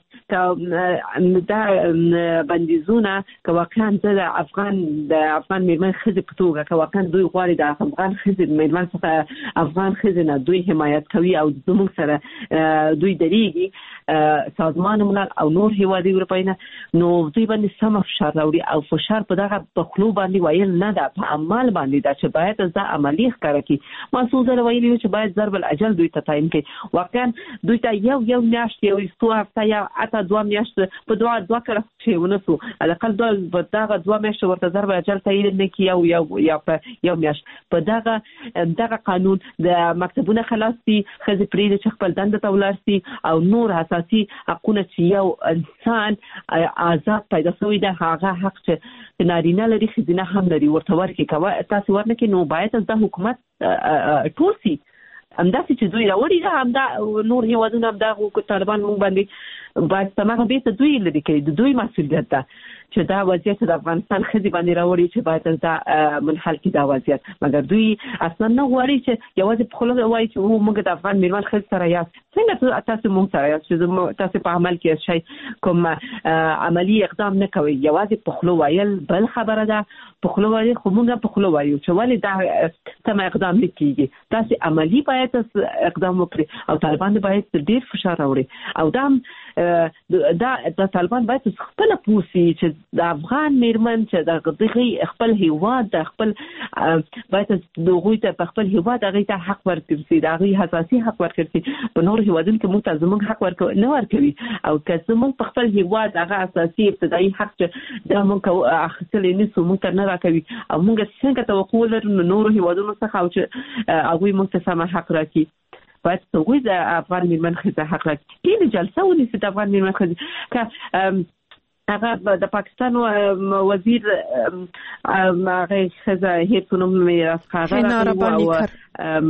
دا بندیزونه که واقعا د افغان د افغان میرمن خزې په توګه که واقعا دوی غواړي د افغان خزې میرمن څخه افغان خزې نه دوی حمایت کوي او زموږ سره دوی درېږي سازمان ملل او نور هیوادي اروپایي نه نو دوی باندې سم فشار راوړي او فشار په دغه په خلو باندې ویل نه ده په عمل باندې دا چې باید دا عملی ښکاره کړي ما څو ځله ویلي چې باید ضرب الاجل دوی ته تعیین کړي واقعا دوی ته یو یو میاشت یو څو هفته یا اته دوه میاشت په دوه دوه کړه چې ونسو الاقل دوه دغه دوه میاشت ورته ضرب الاجل تعیین نه کی یو یو یا په یو میاشت په دغه دغه قانون د مکتبونو خلاص دي خزي پرې چې خپل دنده ته ولاړ شي او نور اساسي حقونه چې یو انسان آزاد پیدا شوی ده هغه حق چې نارینه لري خزینه هم لري ورته ورکړي کوي تاسو ورنکې نو باید د حکومت ټول سي همداسې چې دوی راوړي دا همدا نور هیوادونه همدا طالبان مونږ باندې باید تمامه بیت دوی لري کوي د دوی مسؤلیت ده چې دا وضعیت د افغانستان خزي باندې راوړي چې باید دا منحل کړي دا وضعیت مګر دوی اصلا نه غواړي چې یوازې په خلک وایي چې موږ د افغان میرمن خزي سره یاست څنګه تاسو موږ سره یاست چې تاسو په عمل کې شي کوم عملی اقدام نه کوي یوازې په خلک وایل بل خبره ده په خلک وایي خو موږ په خلک وایو چې ولې دا سم اقدام نه کیږي تاسو عملی باید اقدام وکړي او طالبان باید ډیر فشار راوړي او دا دا د طالبان باید خپل پوسی چې د افغان میرمن چې د دغه خپل هیواد د خپل باید دغه ته په خپل هیواد هغه ته حق ورکړي دا غي حساسي حق ورکړي په نور هیوادونو کې موږ ته زموږ حق ورکو نه ورکوي او که زموږ په خپل هیواد هغه اساسي ابتدایي حق چې د موږ اخیستل نه سو موږ نه راکوي او موږ څنګه توقع لرو نور هیوادونو څخه او چې هغه موږ ته سم حق راکړي باید څنګه د افغان میرمن خزه حق راکړي کله جلسه ونیسي د افغان میرمن خزه که هغه د پاکستان وزیر هغه خزه هیڅ نوم میراث خاغه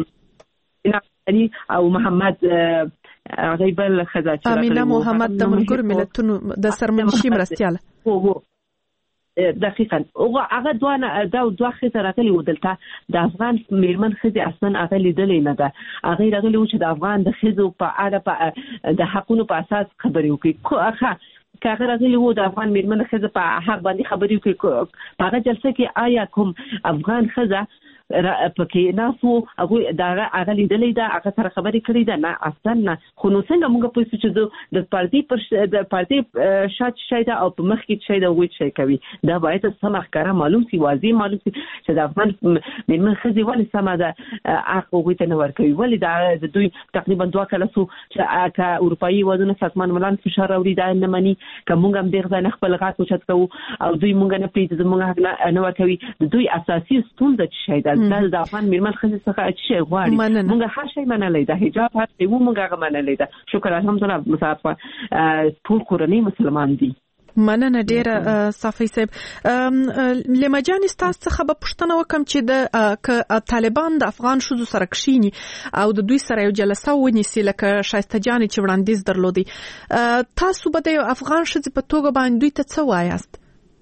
او او محمد غیبل خزه چې امینه محمد د ملګرو ملتونو د سرمنشي مرستياله دقیقاً هغه دوه دا دوه خزه راغلي ودلته د افغان میرمن خزه اصلا هغه لیدلې نه ده هغه راغلي چې د افغان د خزو په اړه په د حقونو په اساس خبرې وکړي اخه کاغه راغلی وو د افغان میرمن خزه په حق باندې خبرې وکړي په هغه جلسه کې آیا کوم افغان خزه پکې ناسو هغه دا هغه لیدلې ده هغه سره خبرې کړې ده نه اصلا نه خو نو څنګه موږ په څه چې د پارتي پر د پارتي شات شي ده او په مخ کې شي ده وې شي کوي دا باید سمه ښکاره معلوم شي واضح معلوم شي چې د افغان میرمن خزه ولې سمه ده هغه وې ته نه ورکوي ولې دا د دوی تقریبا دوه کله سو چې کا اروپאי ودونه سازمان ملان فشار اوري دا نه مني کوم هم دغه نه خپل غاټ وچت کوو او دوی مونږ نه پریږدي مونږ نه ورکوي دوی اساسي ستونزه شي ده د افغان میرمن خزه څخه چې غواړي مونږ هر شي منلې ده حجاب هر څه مونږ هغه منلې ده شکر الحمدلله مسافر ټول کورنۍ مسلمان دي مننه ډیره صافی صاحب لمجان استاس څخه به پښتنه وکم چې د طالبان د افغان شوزو سره کښینی او د دوی سره یو جلسه ونیسي لکه شایسته جان چې وړاندیز درلودي تاسو به د افغان شوزو په توګه باندې دوی ته څه وایاست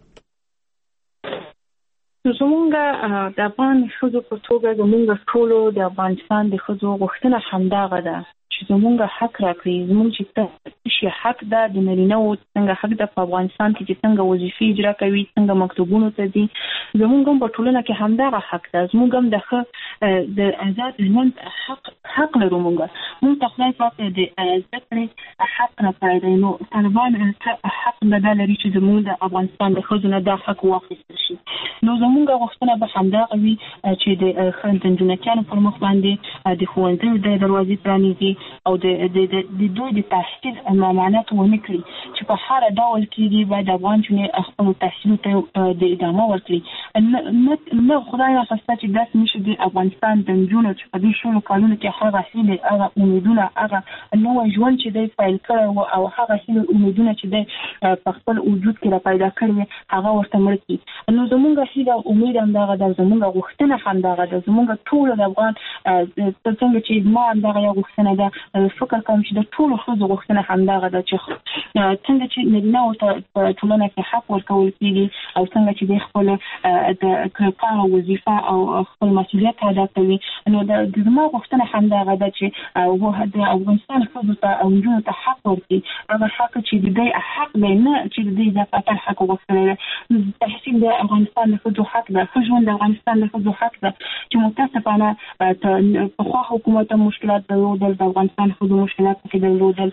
زمونږ د افغان شوزو په توګه زمونږ ټولو د افغانستان د خزو غوښتنه همدغه ده چې زمونږ حق راکړي زمونږ چې شي حق ده د نارینه او څنګه حق ده په افغانستان کې چې څنګه وظیفې اجرا کوي څنګه مکتوبونو ته دي زمونږ هم په ټولنه کې همدغه حق ده زمونږ هم د د آزاد ژوند حق حق لرو مونږ مونږ ته خدای پاک د ذکر حق نه پیدا نو طالبان حق نه لري چې زمونږ د افغانستان د خزونه د حق واخیستل شي نو زمونږ غوښتنه به همدغه وي چې د خندنجونکانو پر مخ باندې د ښوونځي د دروازې پرانیزي او د د دوی د تحصیل ممانعت ونه کړي چې په هر ډول کې دی باید افغان چې خپل تحصیل ته د ادامه ورکړي نه خدای راخسته چې داس نشي د افغانستان د جنونو چې په دې شولو کالونو کې هغه هیله هغه امیدونه هغه نو ژوند چې دی فایل کړو او هغه هیله امیدونه چې دی په خپل وجود کې را پیدا کړی هغه ورته مړ کی نو زمونږ هیله امید هم دغه د زمونږ غوښتنه هم دغه د زمونږ ټول د افغان څنګه چې ما هم دغه غوښتنه ده فکر کوم چې د ټول خزو غوښتنه همدغه ده چې څنګه چې نارینه او په ټولنه کې حق ورکول کېږي او څنګه چې د خپل د کار او وظیفه او خپل مسؤلیت ادا کوي. نو د زما غوښتنه همدغه ده چې او د افغانستان ښځو ته او نجونو ته حق ورکړي، هغه حق چې د دوی حق دی، نه چې د دوی د فقط حق وغوښتلی دی. تحصیل د افغانستان د ښځو حق ده، ښه ژوند د افغانستان د ښځو حق ده چې متاسفانه پخوا حکومت مشکلات درلودل، د افغانستان ښځو مشکلات پکې درلودل.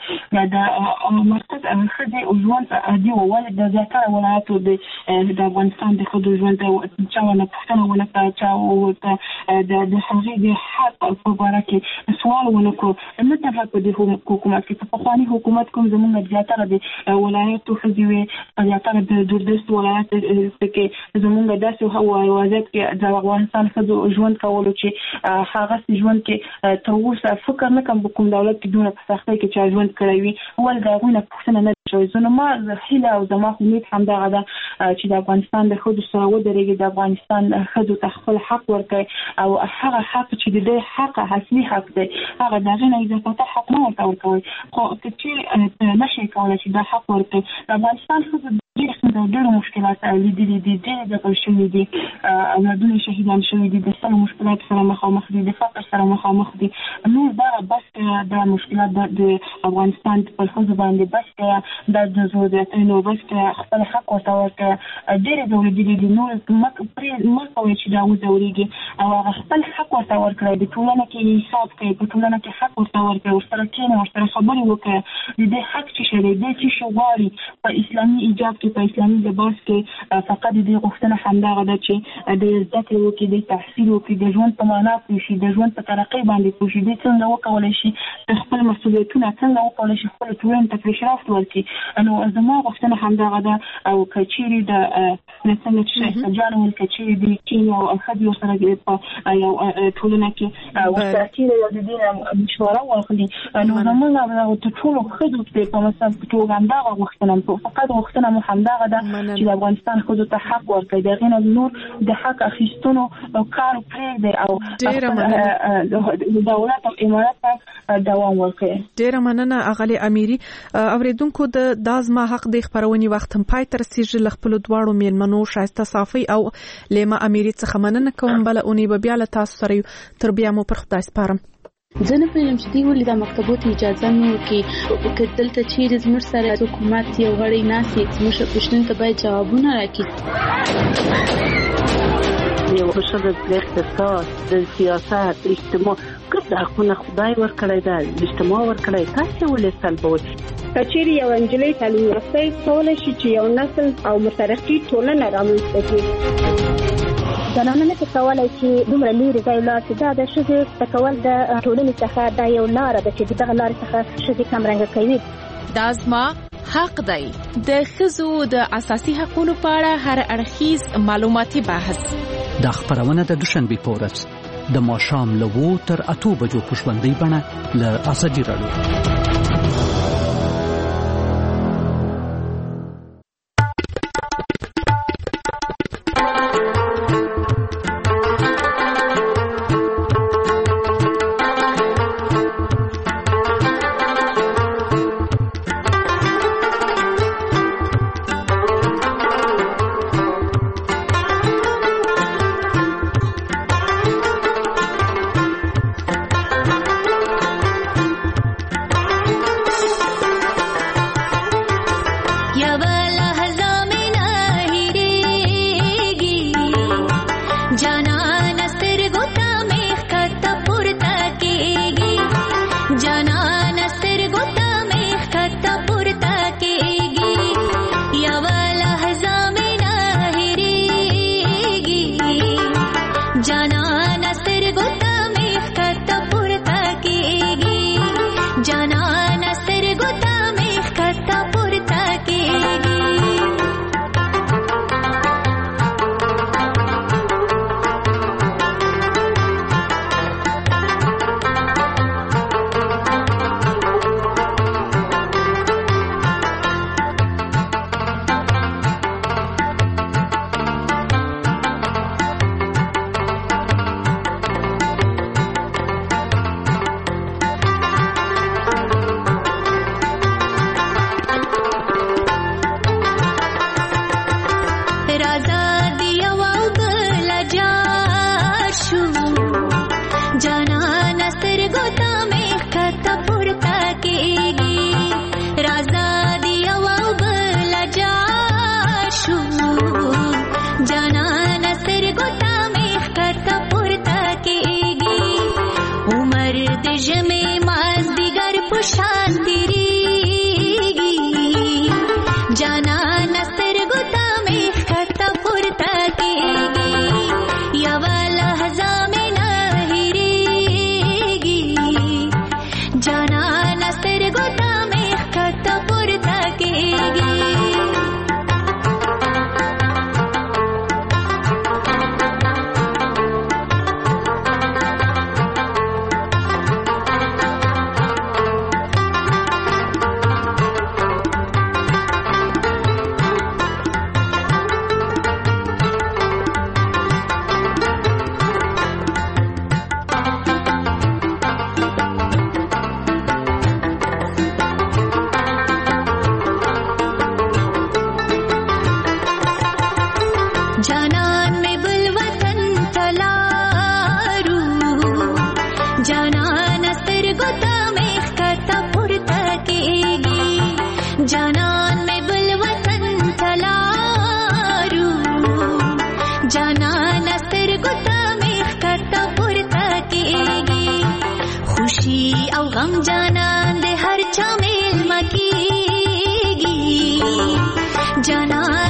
د مرکز ښځې ژوند عادي و، ولې د زیاتره ولایاتو د افغانستان د ښځو ژوند چا ونه پوښتنه ونه کړه، چا ورته د هغې د حق په باره کې سوال ونه کړو. نه تنها په دې حکومت کې، په پخواني حکومت کوم زموږ زیاتره د ولایاتو ښځې وې، زیاتره د دوردست ولایت کې زموږ داسې وضعیت کې د افغانستان ښځو ژوند کولو چې هغه ژوند کې تر اوسه فکر نه کوم کوم دولت کې دونه په سختۍ کې چا ژوند کړی وي، ولې د هغوی نه پوښتنه نه شوې. زه نو ما هیله او زما امید همدغه ده چې د افغانستان د ښځو سره ودرېږي، د افغانستان ښځو ته خپل حق ورکړي او هغه حق چې د دوی حق اصلي حق دی هغه د هغې نه اضافه حق نه ورته ورکوئ. خو که چېرې نه شئ کولی چې دا حق ورکړي، د افغانستان ښځو ډېر ډېر مشکلات لیدلي دي، ډېر ځپل شوي دي، اولادونه شهیدان شوي دي، د سلو مشکلاتو سره مخامخ دي، د فقر سره مخامخ دي. نور دغه بس دا مشکلات د افغانستان پر ښځو باندې بس کړه، دا د ضرورتونو بس کړه، خپل حق ورته ورکړه. ډېرې ځورېدلي دي، نور پرې مه کوئ چې دا وځورېږي او هغه خپل حق ورته ورکړئ. د ټولنه کې حساب کوئ، په ټولنه کې حق ورته ورکړئ، ورسره کښېنئ، ورسره خبرې وکړئ. د دې حق څه شی دی، دی څه شی غواړي. په اسلامي ایجاب کې، په اسلامي لباس کې فقط د دې غوښتنه همدغه ده چې د زده کړې وکړي، د تحصیل وکړي، د ژوند په معنا پوه شي، د ژوند په ترقۍ باندې پوه شي، دوی څنګه وکولی شي خپل مسؤلیتونه څنګه وکولی شي خپل ټولنې ته پیشرفت ورکړي. نو زما غوښتنه همدغه ده. او که چېرې د څنګه چې شیخ جان ویل، که چېرې د کینیا او ښځې ورسره په یو ټولنه کې ورسره کېني او د دې نه مشوره واخلي، نو زموږ تر ټولو ښځو ته په مثال په توګه همدغه غوښتنه فقط غوښتنه مو همدغه ده چې د افغانستان ښځو ته حق ورکړي، د هغې نه نور د حق اخیستنو کار پرېږدي او د دولت او امارت ته دوام ورکړي. ډېره مننه اغلې امیري. اورېدونکو د دا زما حق د خپرونې وخت هم پای ته رسېږي. له خپلو دواړو مېلمنو ښایسته صافۍ او لیما امیري څخه مننه کوم. بله اونۍ به بیا له تاسو سره یو. تر بیا مو پر خدای سپارم. زه نه پوهېږم چې دوی ولې دا مکتبو ته اجازه نه ورکوي. که دلته چېرې زموږ سره حکومت یو غړی ناست وي، زموږ پوښتنو ته باید جوابونه راکړي. یو ښځه د اقتصاد، د سیاست، اجتماع ګډ حقونه خدای ورکړی ده، اجتماع ورکړی، تاسې ولې سلبوئ؟ که چېرې یو نجلۍ تعلیم یافته کولی شي چې یو نسل او مترقي ټولنه رامنځته کړي. زنانه نه کولی چې دومره لرې ځای لاړ شي. دا د ښځې زده کول د ټولنې څخه دا یو لاره ده چې د دغه لارې څخه ښځې کمرنګه کوي. دا زما حق دی. د ښځو د اساسي حقوقو په اړه هر اړخیز معلوماتي بحث. دا خبرونه د دوشنبې په ورځ د ماښام له اوو تر اتو بجو په ژوندۍ بڼه له ازادي راډیو. جانان سترګو ته مې ښکته پورته کېږي خوشي او غم جانان د هر چا میلمه کېږي جانان